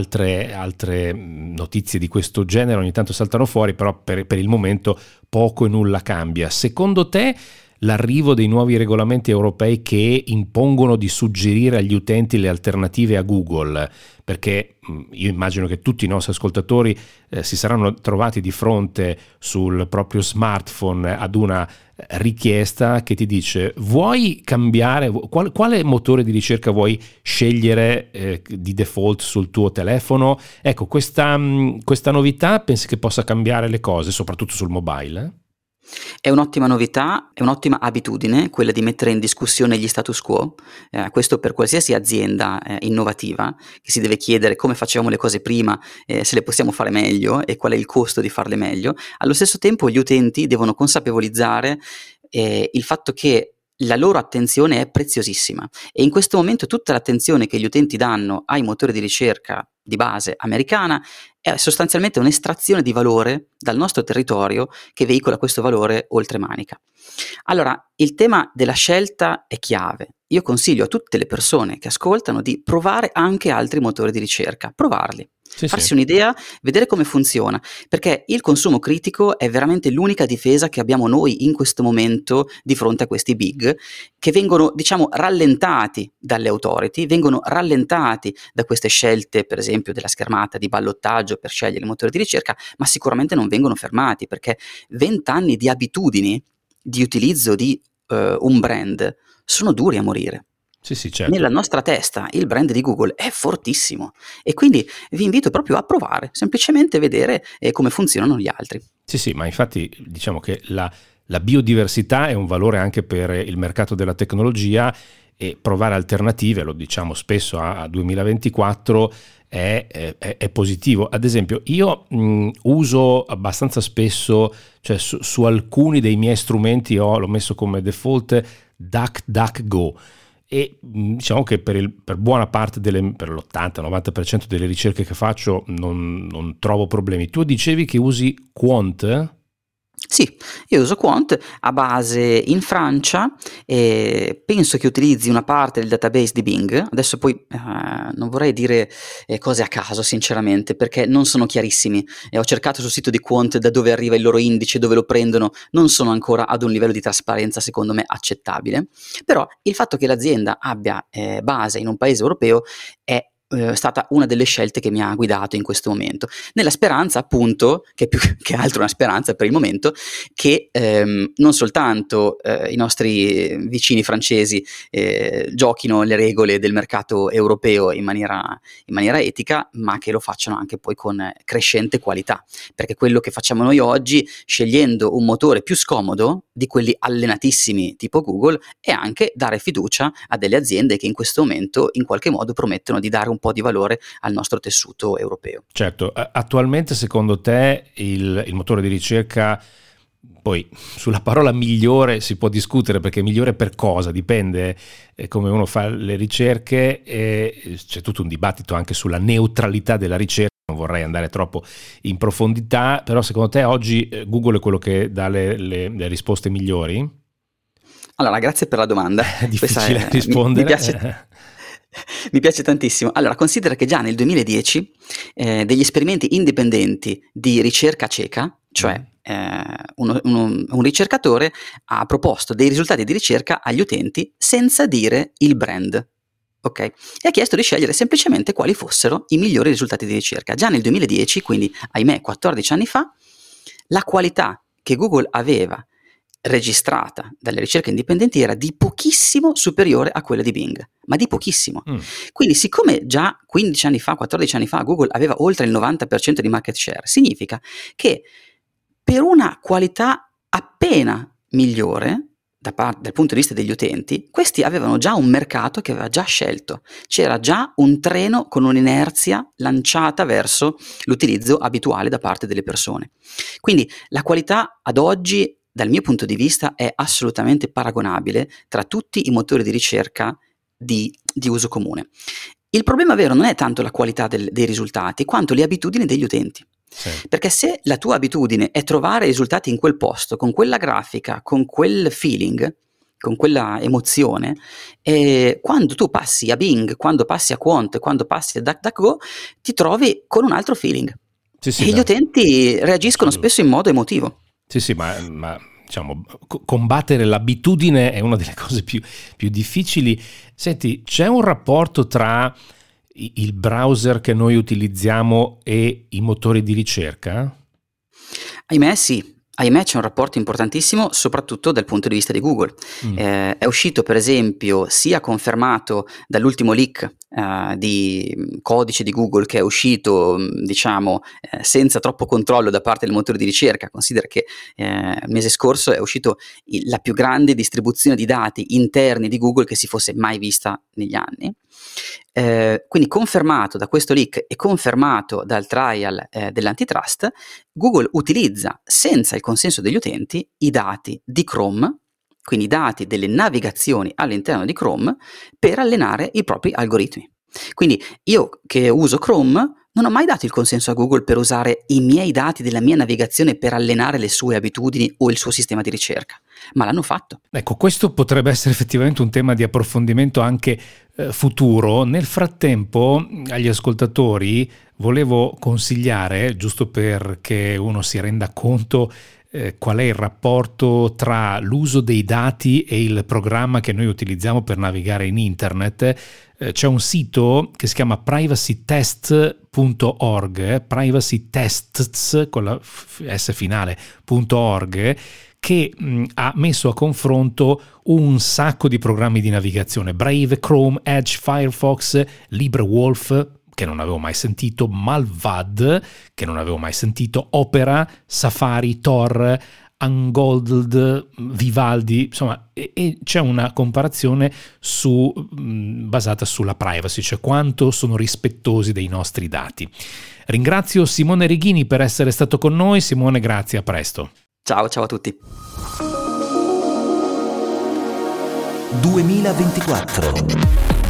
altre notizie di questo genere ogni tanto saltano fuori, però per il momento poco e nulla cambia. Secondo te l'arrivo dei nuovi regolamenti europei che impongono di suggerire agli utenti le alternative a Google, perché io immagino che tutti i nostri ascoltatori si saranno trovati di fronte sul proprio smartphone ad una richiesta che ti dice: vuoi cambiare, quale motore di ricerca vuoi scegliere di default sul tuo telefono? Ecco, questa novità pensi che possa cambiare le cose, soprattutto sul mobile? È un'ottima novità, è un'ottima abitudine quella di mettere in discussione gli status quo, questo per qualsiasi azienda innovativa, che si deve chiedere come facevamo le cose prima, se le possiamo fare meglio e qual è il costo di farle meglio. Allo stesso tempo gli utenti devono consapevolizzare il fatto che la loro attenzione è preziosissima, e in questo momento tutta l'attenzione che gli utenti danno ai motori di ricerca di base americana è sostanzialmente un'estrazione di valore dal nostro territorio che veicola questo valore oltremanica. Allora, il tema della scelta è chiave. Io consiglio a tutte le persone che ascoltano di provare anche altri motori di ricerca, provarli. Farsi un'idea, vedere come funziona, perché il consumo critico è veramente l'unica difesa che abbiamo noi in questo momento di fronte a questi big, che vengono, diciamo, rallentati dalle authority, vengono rallentati da queste scelte, per esempio della schermata di ballottaggio per scegliere il motore di ricerca, ma sicuramente non vengono fermati, perché 20 anni di abitudini di utilizzo di un brand sono duri a morire. Sì, certo. Nella nostra testa il brand di Google è fortissimo, e quindi vi invito proprio a provare, semplicemente vedere come funzionano gli altri. Sì, ma infatti diciamo che la biodiversità è un valore anche per il mercato della tecnologia, e provare alternative, lo diciamo spesso a 2024, è positivo. Ad esempio io uso abbastanza spesso, cioè su alcuni dei miei strumenti l'ho messo come default DuckDuckGo, e diciamo che per buona parte per l'80-90% delle ricerche che faccio non trovo problemi. Tu dicevi che usi Qwant? Sì, io uso Qwant, a base in Francia, e penso che utilizzi una parte del database di Bing. Adesso poi non vorrei dire cose a caso sinceramente, perché non sono chiarissimi, ho cercato sul sito di Qwant da dove arriva il loro indice, dove lo prendono, non sono ancora ad un livello di trasparenza secondo me accettabile, però il fatto che l'azienda abbia base in un paese europeo è stata una delle scelte che mi ha guidato in questo momento, nella speranza appunto, che più che altro una speranza per il momento, che non soltanto i nostri vicini francesi giochino le regole del mercato europeo in maniera etica, ma che lo facciano anche poi con crescente qualità, perché quello che facciamo noi oggi, scegliendo un motore più scomodo di quelli allenatissimi tipo Google, è anche dare fiducia a delle aziende che in questo momento in qualche modo promettono di dare un po' di valore al nostro tessuto europeo. Certo, attualmente secondo te il motore di ricerca, poi sulla parola migliore si può discutere, perché migliore per cosa? Dipende come uno fa le ricerche, e c'è tutto un dibattito anche sulla neutralità della ricerca, non vorrei andare troppo in profondità, però secondo te oggi Google è quello che dà le risposte migliori? Allora, grazie per la domanda. È difficile rispondere. Mi piace tantissimo. Allora, considera che già nel 2010 degli esperimenti indipendenti di ricerca cieca, cioè un ricercatore ha proposto dei risultati di ricerca agli utenti senza dire il brand, ok? E ha chiesto di scegliere semplicemente quali fossero i migliori risultati di ricerca. Già nel 2010, quindi ahimè 14 anni fa, la qualità che Google aveva registrata dalle ricerche indipendenti era di pochissimo superiore a quella di Bing, ma di pochissimo. Quindi siccome già 15 anni fa, 14 anni fa Google aveva oltre il 90% di market share, significa che per una qualità appena migliore dal punto di vista degli utenti, questi avevano già un mercato che aveva già scelto, c'era già un treno con un'inerzia lanciata verso l'utilizzo abituale da parte delle persone. Quindi la qualità ad oggi, dal mio punto di vista, è assolutamente paragonabile tra tutti i motori di ricerca di uso comune. Il problema vero non è tanto la qualità dei risultati, quanto le abitudini degli utenti. Sì. Perché se la tua abitudine è trovare risultati in quel posto, con quella grafica, con quel feeling, con quella emozione, quando tu passi a Bing, quando passi a Quant, quando passi a DuckDuckGo, ti trovi con un altro feeling. Sì, e gli utenti reagiscono spesso in modo emotivo. Sì, ma diciamo, combattere l'abitudine è una delle cose più difficili. Senti, c'è un rapporto tra il browser che noi utilizziamo e i motori di ricerca? Ahimè sì. Ahimè c'è un rapporto importantissimo, soprattutto dal punto di vista di Google. È uscito per esempio, sia confermato dall'ultimo leak di codice di Google che è uscito diciamo senza troppo controllo da parte del motore di ricerca. Considera che il mese scorso è uscito la più grande distribuzione di dati interni di Google che si fosse mai vista negli anni. Quindi confermato da questo leak e confermato dal trial dell'antitrust, Google utilizza senza il consenso degli utenti i dati di Chrome, quindi i dati delle navigazioni all'interno di Chrome, per allenare i propri algoritmi. Quindi io che uso Chrome non ho mai dato il consenso a Google per usare i miei dati della mia navigazione per allenare le sue abitudini o il suo sistema di ricerca, ma l'hanno fatto. Ecco, questo potrebbe essere effettivamente un tema di approfondimento anche futuro. Nel frattempo, agli ascoltatori volevo consigliare, giusto perché uno si renda conto qual è il rapporto tra l'uso dei dati e il programma che noi utilizziamo per navigare in internet. C'è un sito che si chiama privacytests.org, privacytests con la S finale.org, che ha messo a confronto un sacco di programmi di navigazione: Brave, Chrome, Edge, Firefox, LibreWolf, che non avevo mai sentito, Malvad, che non avevo mai sentito, Opera, Safari, Tor, Ungolded, Vivaldi, insomma, e c'è una comparazione basata sulla privacy, cioè quanto sono rispettosi dei nostri dati. Ringrazio Simone Righini per essere stato con noi. Simone, grazie, a presto. Ciao a tutti. 2024.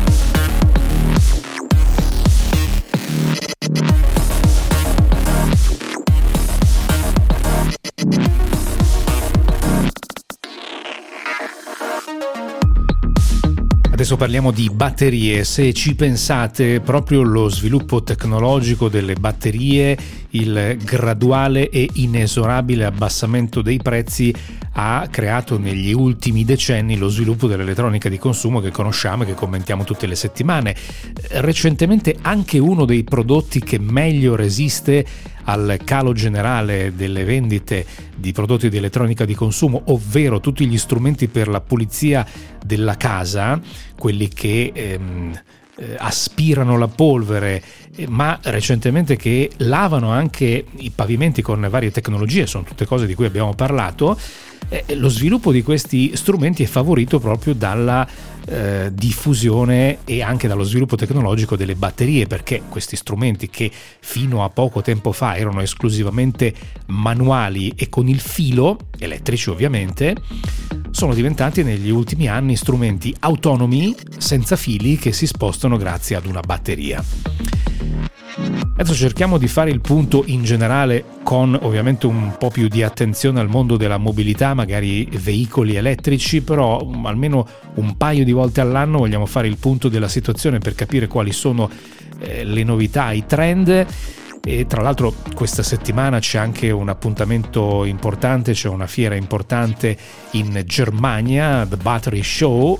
Adesso parliamo di batterie. Se ci pensate, proprio lo sviluppo tecnologico delle batterie, il graduale e inesorabile abbassamento dei prezzi ha creato negli ultimi decenni lo sviluppo dell'elettronica di consumo che conosciamo e che commentiamo tutte le settimane. Recentemente anche uno dei prodotti che meglio resiste al calo generale delle vendite di prodotti di elettronica di consumo, ovvero tutti gli strumenti per la pulizia della casa, quelli che aspirano la polvere, ma recentemente che lavano anche i pavimenti con varie tecnologie, sono tutte cose di cui abbiamo parlato. Lo sviluppo di questi strumenti è favorito proprio dalla diffusione e anche dallo sviluppo tecnologico delle batterie, perché questi strumenti che fino a poco tempo fa erano esclusivamente manuali e con il filo, elettrici ovviamente, sono diventati negli ultimi anni strumenti autonomi senza fili che si spostano grazie ad una batteria. Adesso cerchiamo di fare il punto in generale con ovviamente un po' più di attenzione al mondo della mobilità, magari veicoli elettrici, però almeno un paio di volte all'anno vogliamo fare il punto della situazione per capire quali sono le novità, i trend. E tra l'altro questa settimana c'è anche un appuntamento importante, c'è una fiera importante in Germania, The Battery Show,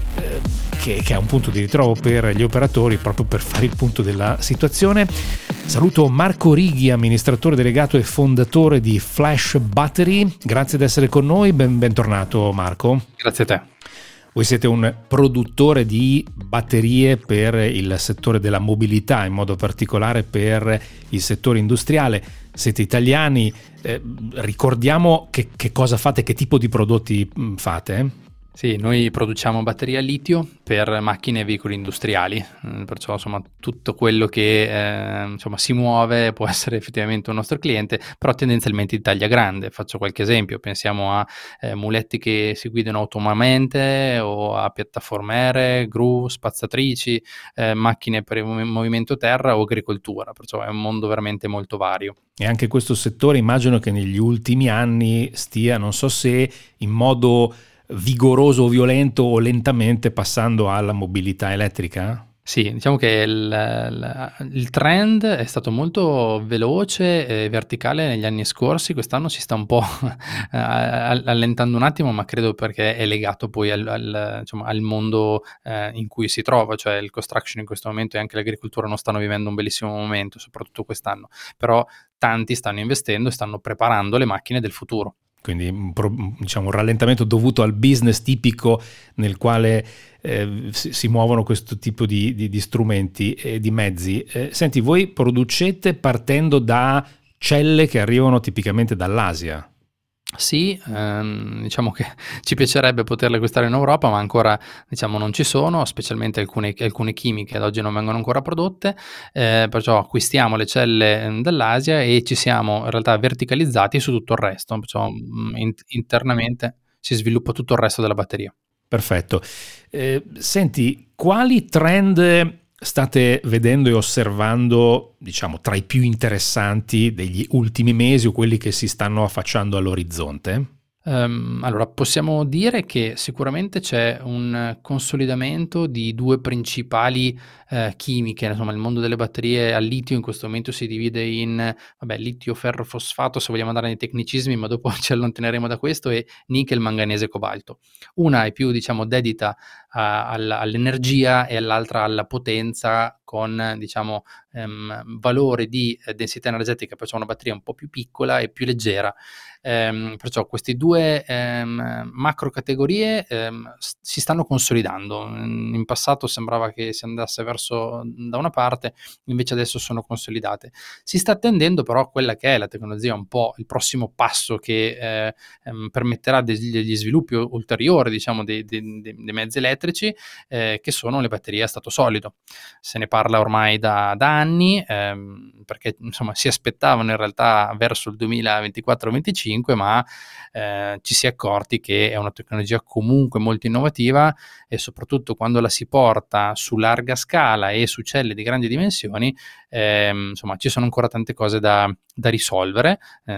che è un punto di ritrovo per gli operatori proprio per fare il punto della situazione. Saluto Marco Righi, amministratore delegato e fondatore di Flash Battery. Grazie di essere con noi, bentornato Marco. Grazie a te. Voi siete un produttore di batterie per il settore della mobilità, in modo particolare per il settore industriale. Siete italiani, ricordiamo che cosa fate, che tipo di prodotti fate? Sì, noi produciamo batterie a litio per macchine e veicoli industriali, perciò insomma tutto quello che insomma si muove può essere effettivamente un nostro cliente, però tendenzialmente di taglia grande. Faccio qualche esempio, pensiamo a muletti che si guidano autonomamente o a piattaforme aeree, gru, spazzatrici, macchine per il movimento terra o agricoltura, perciò è un mondo veramente molto vario. E anche questo settore immagino che negli ultimi anni stia, non so se in modo vigoroso o violento o lentamente passando alla mobilità elettrica? Sì, diciamo che il trend è stato molto veloce e verticale negli anni scorsi. Quest'anno si sta un po' allentando un attimo, ma credo perché è legato poi al mondo in cui si trova, cioè il construction in questo momento e anche l'agricoltura non stanno vivendo un bellissimo momento, soprattutto quest'anno, però tanti stanno investendo e stanno preparando le macchine del futuro. Quindi diciamo un rallentamento dovuto al business tipico nel quale si muovono questo tipo di strumenti e di mezzi. Senti, voi producete partendo da celle che arrivano tipicamente dall'Asia? Sì, diciamo che ci piacerebbe poterle acquistare in Europa, ma ancora diciamo non ci sono, specialmente alcune chimiche ad oggi non vengono ancora prodotte, perciò acquistiamo le celle dall'Asia e ci siamo in realtà verticalizzati su tutto il resto, perciò internamente si sviluppa tutto il resto della batteria. Perfetto. Senti, quali trend state vedendo e osservando, diciamo, tra i più interessanti degli ultimi mesi o quelli che si stanno affacciando all'orizzonte? Allora, possiamo dire che sicuramente c'è un consolidamento di due principali chimiche. Insomma, il mondo delle batterie al litio in questo momento si divide in litio ferro fosfato, se vogliamo andare nei tecnicismi, ma dopo ci allontaneremo da questo, e nickel, manganese e cobalto. Una è più, diciamo, dedita all'energia e l'altra alla potenza, con diciamo valore di densità energetica, perciò una batteria un po' più piccola e più leggera. Perciò queste due macro categorie si stanno consolidando. In passato sembrava che si andasse verso da una parte, invece adesso sono consolidate. Si sta attendendo però quella che è la tecnologia, un po' il prossimo passo che permetterà degli sviluppi ulteriori, diciamo, dei mezzi elettrici, che sono le batterie a stato solido. Se ne parla ormai da anni, perché insomma si aspettavano in realtà verso il 2024-25, ma ci si è accorti che è una tecnologia comunque molto innovativa, e soprattutto quando la si porta su larga scala e su celle di grandi dimensioni, insomma ci sono ancora tante cose da risolvere.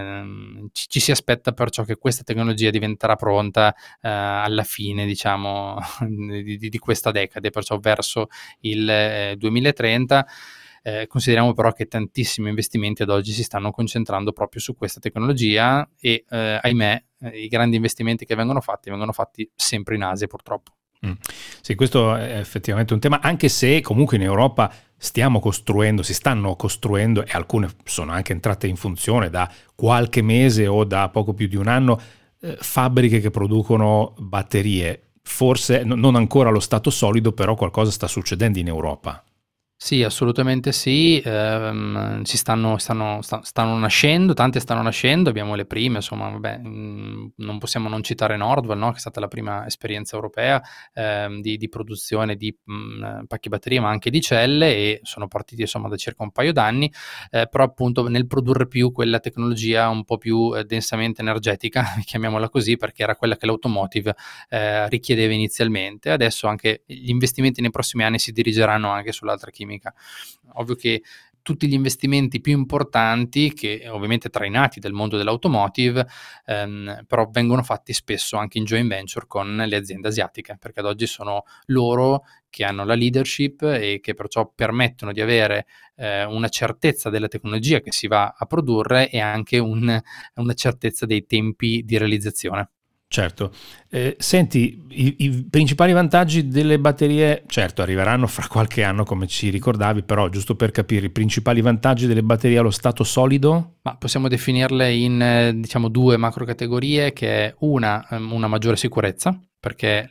Ci si aspetta perciò che questa tecnologia diventerà pronta alla fine, diciamo, di questa decade, perciò verso il 2030. Consideriamo però che tantissimi investimenti ad oggi si stanno concentrando proprio su questa tecnologia e ahimè i grandi investimenti che vengono fatti sempre in Asia purtroppo. Sì, questo è effettivamente un tema, anche se comunque in Europa si stanno costruendo, e alcune sono anche entrate in funzione da qualche mese o da poco più di un anno, fabbriche che producono batterie. Forse non ancora allo stato solido, però qualcosa sta succedendo in Europa. Sì, assolutamente sì, stanno nascendo, tante stanno nascendo, abbiamo le prime, insomma, vabbè, non possiamo non citare Nordval, no? Che è stata la prima esperienza europea di produzione di pacchi batterie, ma anche di celle, e sono partiti insomma da circa un paio d'anni, però appunto nel produrre più quella tecnologia un po' più densamente energetica, chiamiamola così, perché era quella che l'automotive richiedeva inizialmente. Adesso anche gli investimenti nei prossimi anni si dirigeranno anche sull'altra chimica. Ovvio che tutti gli investimenti più importanti, che ovviamente trainati dal mondo dell'automotive, però vengono fatti spesso anche in joint venture con le aziende asiatiche, perché ad oggi sono loro che hanno la leadership e che perciò permettono di avere una certezza della tecnologia che si va a produrre e anche una certezza dei tempi di realizzazione. Certo. Senti, i principali vantaggi delle batterie, certo, arriveranno fra qualche anno, come ci ricordavi, però giusto per capire, i principali vantaggi delle batterie allo stato solido? Ma possiamo definirle in diciamo due macro categorie, che è una maggiore sicurezza, perché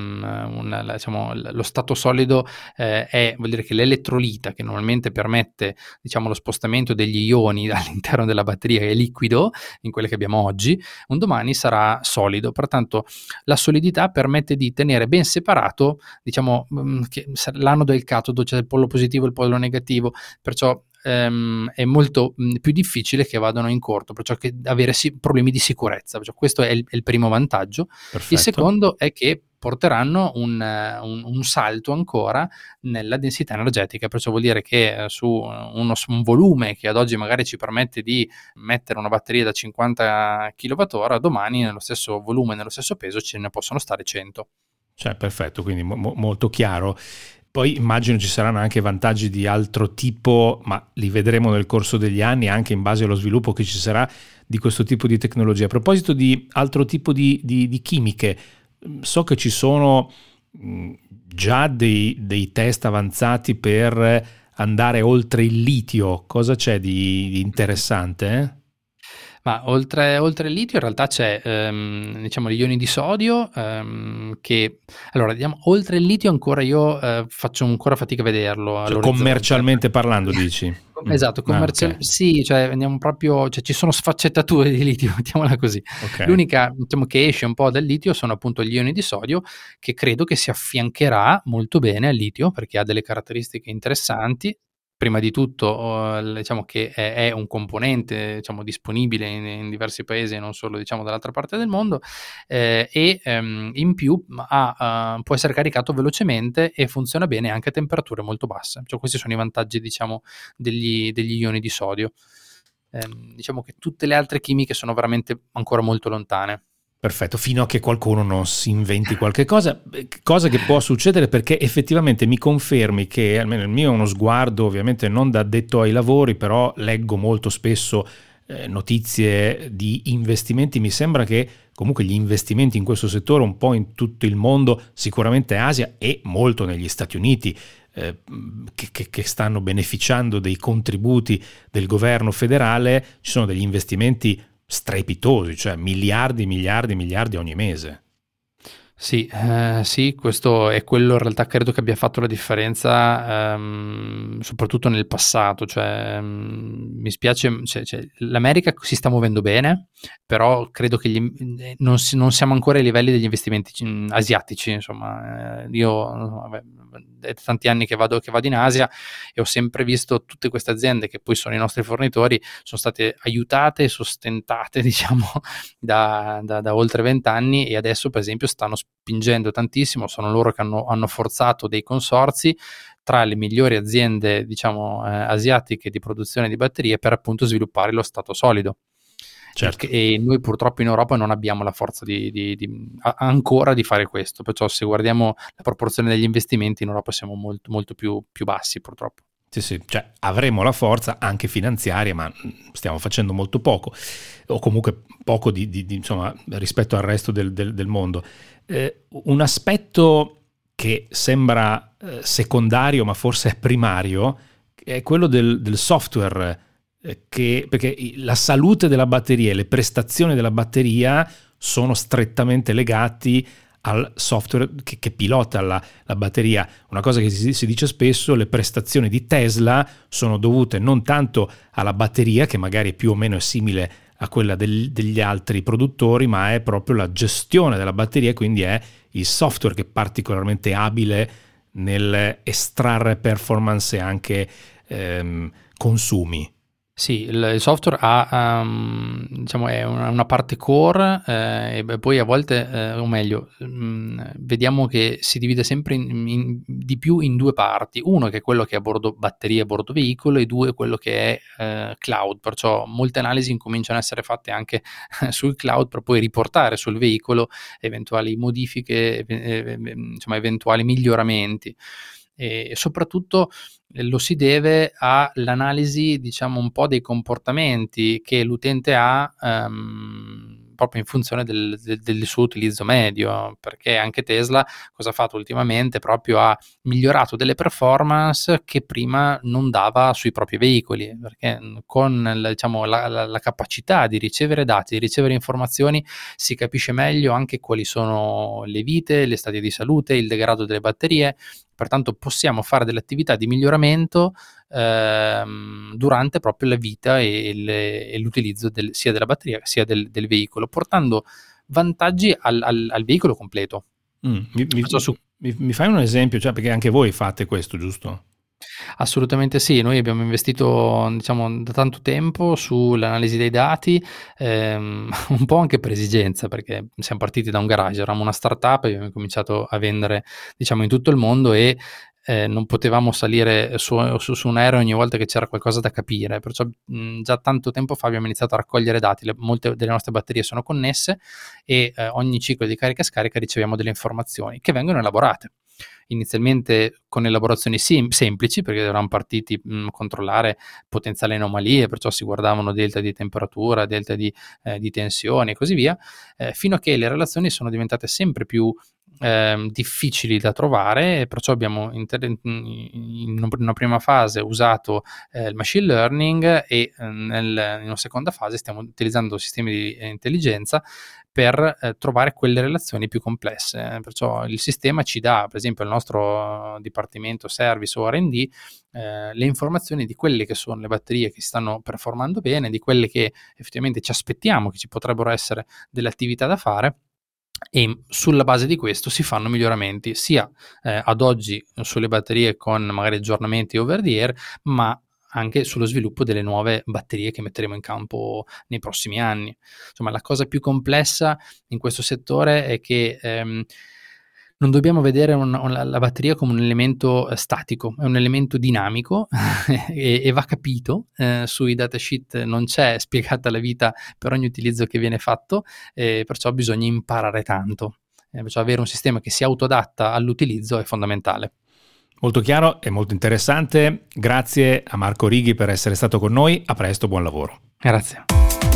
lo stato solido vuol dire che l'elettrolita, che normalmente permette diciamo lo spostamento degli ioni all'interno della batteria, è liquido in quelle che abbiamo oggi, un domani sarà solido, pertanto la solidità permette di tenere ben separato diciamo l'anodo e il catodo, cioè il pollo positivo e il pollo negativo, perciò è molto più difficile che vadano in corto, perciò che avere problemi di sicurezza, perciò questo è il primo vantaggio. Perfetto. Il secondo è che porteranno un salto ancora nella densità energetica, perciò vuol dire che su un volume che ad oggi magari ci permette di mettere una batteria da 50 kWh, domani nello stesso volume, nello stesso peso ce ne possono stare 100. Cioè, perfetto, quindi molto chiaro. Poi immagino ci saranno anche vantaggi di altro tipo, ma li vedremo nel corso degli anni, anche in base allo sviluppo che ci sarà di questo tipo di tecnologia. A proposito di altro tipo di chimiche, so che ci sono già dei test avanzati per andare oltre il litio. Cosa c'è di interessante? Ma oltre il litio in realtà c'è diciamo gli ioni di sodio che allora diciamo oltre il litio ancora io faccio ancora fatica a vederlo, cioè, commercialmente parlando dici? Esatto, okay. Sì, cioè andiamo proprio, cioè ci sono sfaccettature di litio, mettiamola così. Okay. L'unica diciamo che esce un po' dal litio sono appunto gli ioni di sodio, che credo che si affiancherà molto bene al litio perché ha delle caratteristiche interessanti. Prima di tutto diciamo che è un componente diciamo disponibile in diversi paesi e non solo diciamo dall'altra parte del mondo, e in più può essere caricato velocemente e funziona bene anche a temperature molto basse. Cioè, questi sono i vantaggi diciamo degli ioni di sodio. Diciamo che tutte le altre chimiche sono veramente ancora molto lontane. Perfetto, fino a che qualcuno non si inventi qualche cosa che può succedere, perché effettivamente mi confermi che, almeno il mio è uno sguardo ovviamente non da addetto ai lavori, però leggo molto spesso notizie di investimenti. Mi sembra che comunque gli investimenti in questo settore un po' in tutto il mondo, sicuramente Asia e molto negli Stati Uniti, che stanno beneficiando dei contributi del governo federale, ci sono degli investimenti strepitosi, cioè miliardi ogni mese. Sì, questo è quello in realtà credo che abbia fatto la differenza, soprattutto nel passato, cioè mi spiace, cioè, l'America si sta muovendo bene, però credo che non siamo ancora ai livelli degli investimenti asiatici, insomma, io è tanti anni che vado in Asia e ho sempre visto tutte queste aziende che poi sono i nostri fornitori, sono state aiutate e sostentate diciamo da oltre 20 anni e adesso per esempio stanno spingendo tantissimo, sono loro che hanno forzato dei consorzi tra le migliori aziende diciamo asiatiche di produzione di batterie per appunto sviluppare lo stato solido. Certo. E noi purtroppo in Europa non abbiamo la forza ancora di fare questo, perciò se guardiamo la proporzione degli investimenti in Europa siamo molto, molto più bassi purtroppo. Sì, cioè avremo la forza anche finanziaria, ma stiamo facendo molto poco, o comunque poco insomma, rispetto al resto del mondo. Un aspetto che sembra secondario, ma forse è primario, è quello del software, perché la salute della batteria e le prestazioni della batteria sono strettamente legati al software che pilota la batteria. Una cosa che si dice spesso: le prestazioni di Tesla sono dovute non tanto alla batteria, che magari più o meno è simile a quella degli altri produttori, ma è proprio la gestione della batteria, quindi è il software che è particolarmente abile nel estrarre performance e anche consumi. Sì, il software ha, diciamo, è una parte core, e poi a volte, o meglio, vediamo che si divide sempre di più in due parti. Uno che è quello che è a bordo batteria, a bordo veicolo, e due quello che è cloud, perciò molte analisi incominciano a essere fatte anche sul cloud per poi riportare sul veicolo eventuali modifiche, insomma eventuali miglioramenti. E soprattutto lo si deve all'analisi, diciamo, un po' dei comportamenti che l'utente ha proprio in funzione del suo utilizzo medio, perché anche Tesla cosa ha fatto ultimamente? Proprio ha migliorato delle performance che prima non dava sui propri veicoli, perché con la capacità di ricevere dati, di ricevere informazioni, si capisce meglio anche quali sono le vite, le stati di salute, il degrado delle batterie. Pertanto possiamo fare delle attività di miglioramento durante proprio la vita e l'utilizzo sia della batteria sia del veicolo, portando vantaggi al veicolo completo. Mi fai un esempio? Cioè, perché anche voi fate questo, giusto? Assolutamente sì, noi abbiamo investito, diciamo, da tanto tempo sull'analisi dei dati, un po' anche per esigenza, perché siamo partiti da un garage, eravamo una startup e abbiamo cominciato a vendere, diciamo, in tutto il mondo, e non potevamo salire su un aereo ogni volta che c'era qualcosa da capire, perciò già tanto tempo fa abbiamo iniziato a raccogliere dati. Molte delle nostre batterie sono connesse e ogni ciclo di carica e scarica riceviamo delle informazioni che vengono elaborate. Inizialmente con elaborazioni semplici, perché eravamo partiti a controllare potenziali anomalie, perciò si guardavano delta di temperatura, delta di tensione e così via, fino a che le relazioni sono diventate sempre più difficili da trovare, e perciò abbiamo in una prima fase usato il machine learning, e in una seconda fase stiamo utilizzando sistemi di intelligenza per trovare quelle relazioni più complesse. Perciò il sistema ci dà, per esempio, il nostro dipartimento service o R&D, le informazioni di quelle che sono le batterie che si stanno performando bene, di quelle che effettivamente ci aspettiamo che ci potrebbero essere delle attività da fare, e sulla base di questo si fanno miglioramenti sia ad oggi sulle batterie con magari aggiornamenti over the air, ma anche sullo sviluppo delle nuove batterie che metteremo in campo nei prossimi anni. Insomma, la cosa più complessa in questo settore è che non dobbiamo vedere la batteria come un elemento statico, è un elemento dinamico e va capito. Sui datasheet non c'è spiegata la vita per ogni utilizzo che viene fatto, perciò bisogna imparare tanto. Perciò avere un sistema che si autoadatta all'utilizzo è fondamentale. Molto chiaro e molto interessante. Grazie a Marco Righi per essere stato con noi. A presto, buon lavoro. Grazie.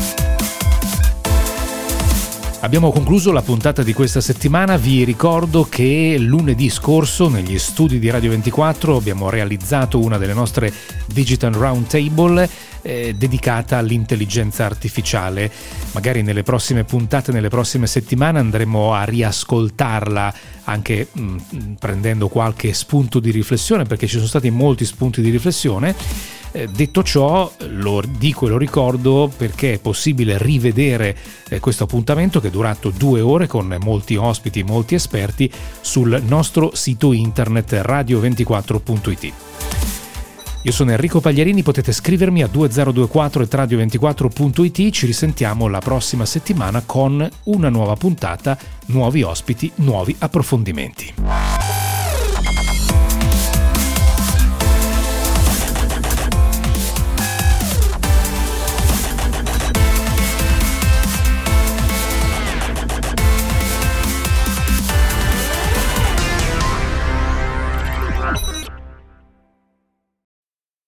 Abbiamo concluso la puntata di questa settimana. Vi ricordo che lunedì scorso negli studi di Radio 24 abbiamo realizzato una delle nostre Digital Roundtable dedicata all'intelligenza artificiale. Magari nelle prossime puntate, nelle prossime settimane andremo a riascoltarla, anche prendendo qualche spunto di riflessione, perché ci sono stati molti spunti di riflessione. Detto ciò, lo dico e lo ricordo perché è possibile rivedere questo appuntamento, che è durato 2 ore con molti ospiti, molti esperti, sul nostro sito internet radio24.it. Io sono Enrico Pagliarini, potete scrivermi a 2024@radio24.it. Ci risentiamo la prossima settimana con una nuova puntata, nuovi ospiti, nuovi approfondimenti.